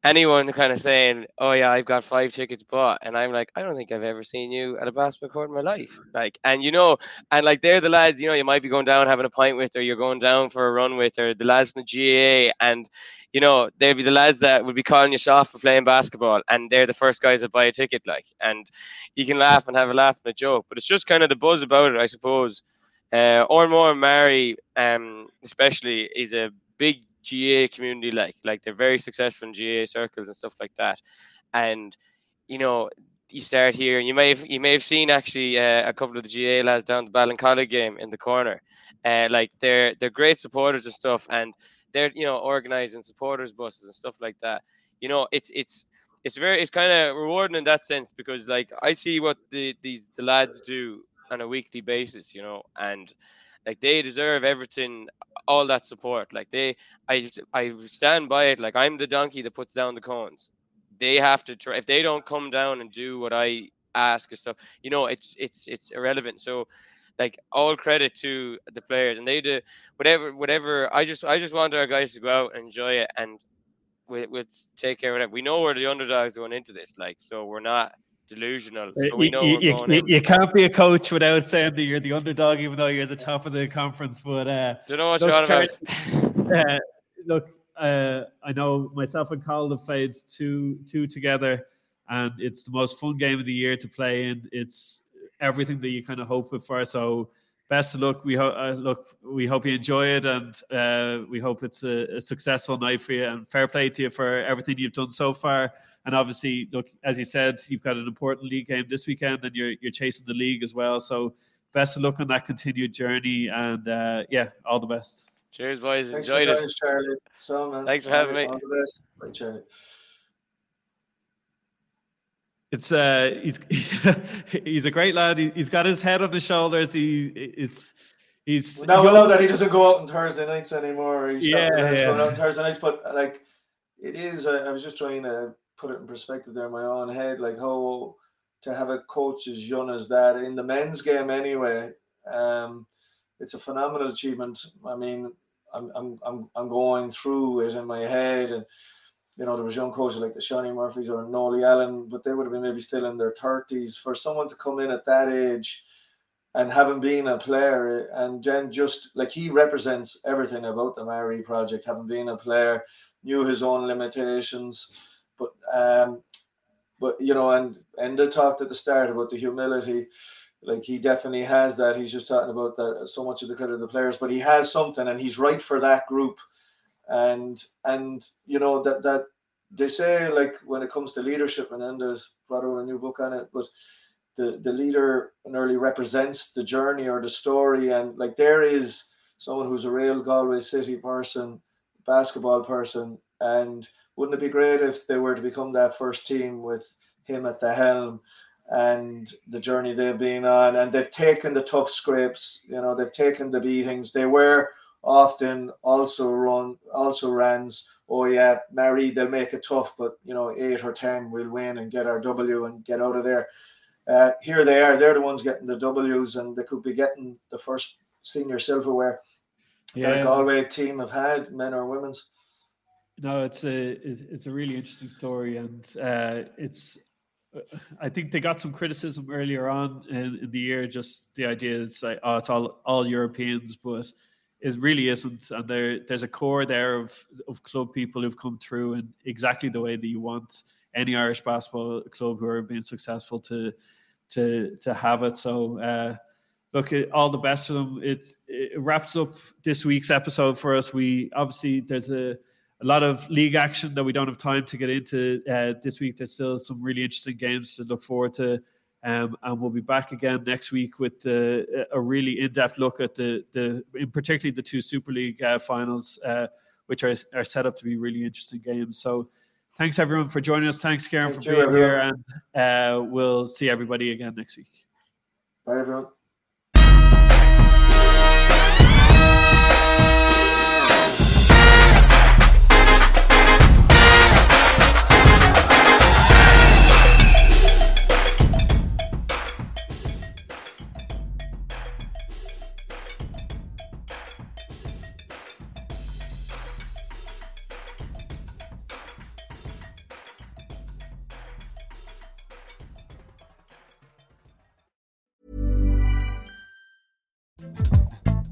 anyone kind of saying, "Oh yeah, I've got five tickets bought," and I'm like, I don't think I've ever seen you at a basketball court in my life. Like, and you know, and like they're the lads, you know, you might be going down having a pint with, or you're going down for a run with, or the lads from the G A A, and you know, they'd be the lads that would be calling you soft for playing basketball, and they're the first guys that buy a ticket, like, and you can laugh and have a laugh and a joke, but it's just kind of the buzz about it, I suppose. Uh, Ormore and Mary, um, especially, is a big G A A community, like, like they're very successful in G A A circles and stuff like that, and you know, you start here, and you may have you may have seen actually uh, a couple of the G A A lads down the Ballincollig game in the corner, uh, like they're they're great supporters and stuff, and they're, you know, organizing supporters buses and stuff like that. You know, it's it's it's very it's kind of rewarding in that sense, because like I see what the these the lads do on a weekly basis, you know, and like they deserve everything, all that support. Like they, I I stand by it. Like I'm the donkey that puts down the cones. They have to try. If they don't come down and do what I ask and stuff, you know, it's it's it's irrelevant. So like all credit to the players, and they do whatever, whatever. I just, I just want our guys to go out and enjoy it, and we, we'll take care of it. We know we're the underdogs going into this, like, so we're not delusional. So we know you, we're you, going you, in. You can't be a coach without saying that you're the underdog, even though you're the top of the conference. But uh, don't know what look, you're on about. uh, look, uh, I know myself and Carl have played two, two together, and it's the most fun game of the year to play in. It's everything that you kind of hope for. So best of luck. We hope uh, look. We hope you enjoy it, and uh, we hope it's a, a successful night for you. And fair play to you for everything you've done so far. And obviously, look, as you said, you've got an important league game this weekend, and you're you're chasing the league as well. So best of luck on that continued journey, and uh, yeah, all the best. Cheers, boys. Thanks Enjoyed for it. joining, Charlie. So, man. Thanks for having me. All the best. Bye, Charlie. It's uh, he's he's a great lad. He, he's got his head on his shoulders. He is he's now we know that he doesn't go out on Thursday nights anymore. He's yeah, yeah. going out on Thursday nights, but like it is. I, I was just trying to put it in perspective there in my own head, like how to have a coach as young as that in the men's game anyway. Um, it's a phenomenal achievement. I mean, I'm I'm I'm I'm going through it in my head, and you know, there was young coaches like the Shawnee Murphys or Nolly Allen, but they would have been maybe still in their thirties. For someone to come in at that age and having been a player, and then just like he represents everything about the Mary project, having been a player, knew his own limitations, but um, but you know, and Enda talked at the start about the humility. Like he definitely has that. He's just talking about that. So much of the credit of the players, but he has something, and he's right for that group. And and you know that that they say, like, when it comes to leadership, and then there's brought out a new book on it, but the the leader nearly represents the journey or the story. And like there is someone who's a real Galway City person, basketball person, and wouldn't it be great if they were to become that first team with him at the helm and the journey they've been on, and they've taken the tough scrapes, you know, they've taken the beatings. They were often also run, also runs. Oh yeah, Mary, they'll make it tough, but you know, eight or ten, we'll win and get our W and get out of there. Uh, here they are; they're the ones getting the Ws, and they could be getting the first senior silverware yeah. that a Galway team have had, men or women's. No, it's a it's a really interesting story, and uh, it's. I think they got some criticism earlier on in, in the year. Just the idea is like, oh, it's all all Europeans, but it really isn't. And there there's a core there of of club people who've come through in exactly the way that you want any Irish basketball club who are being successful to to to have it. So uh, look, all the best for them. It it wraps up this week's episode for us. We obviously there's a A lot of league action that we don't have time to get into uh, this week. There's still some really interesting games to look forward to. Um, and we'll be back again next week with uh, a really in-depth look at the, the in particularly the two Super League uh, finals, uh, which are, are set up to be really interesting games. So thanks, everyone, for joining us. Thanks, Kieran, Thank for being everyone. here. And uh, we'll see everybody again next week. Bye, everyone.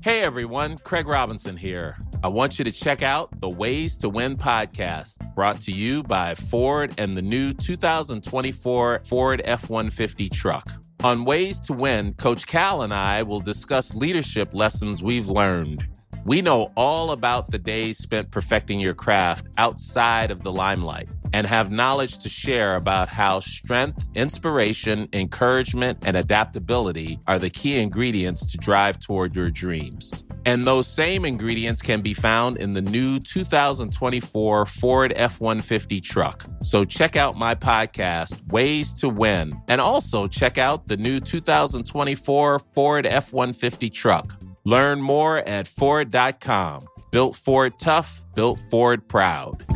Hey everyone, Craig Robinson here. I want you to check out the Ways to Win podcast, brought to you by Ford and the new two thousand twenty-four Ford F one fifty truck. On Ways to Win, Coach Cal and I will discuss leadership lessons we've learned. We know all about the days spent perfecting your craft outside of the limelight and have knowledge to share about how strength, inspiration, encouragement, and adaptability are the key ingredients to drive toward your dreams. And those same ingredients can be found in the new two thousand twenty-four Ford F one fifty truck. So check out my podcast, Ways to Win, and also check out the new two thousand twenty-four Ford F one fifty truck. Learn more at Ford dot com. Built Ford tough, built Ford proud.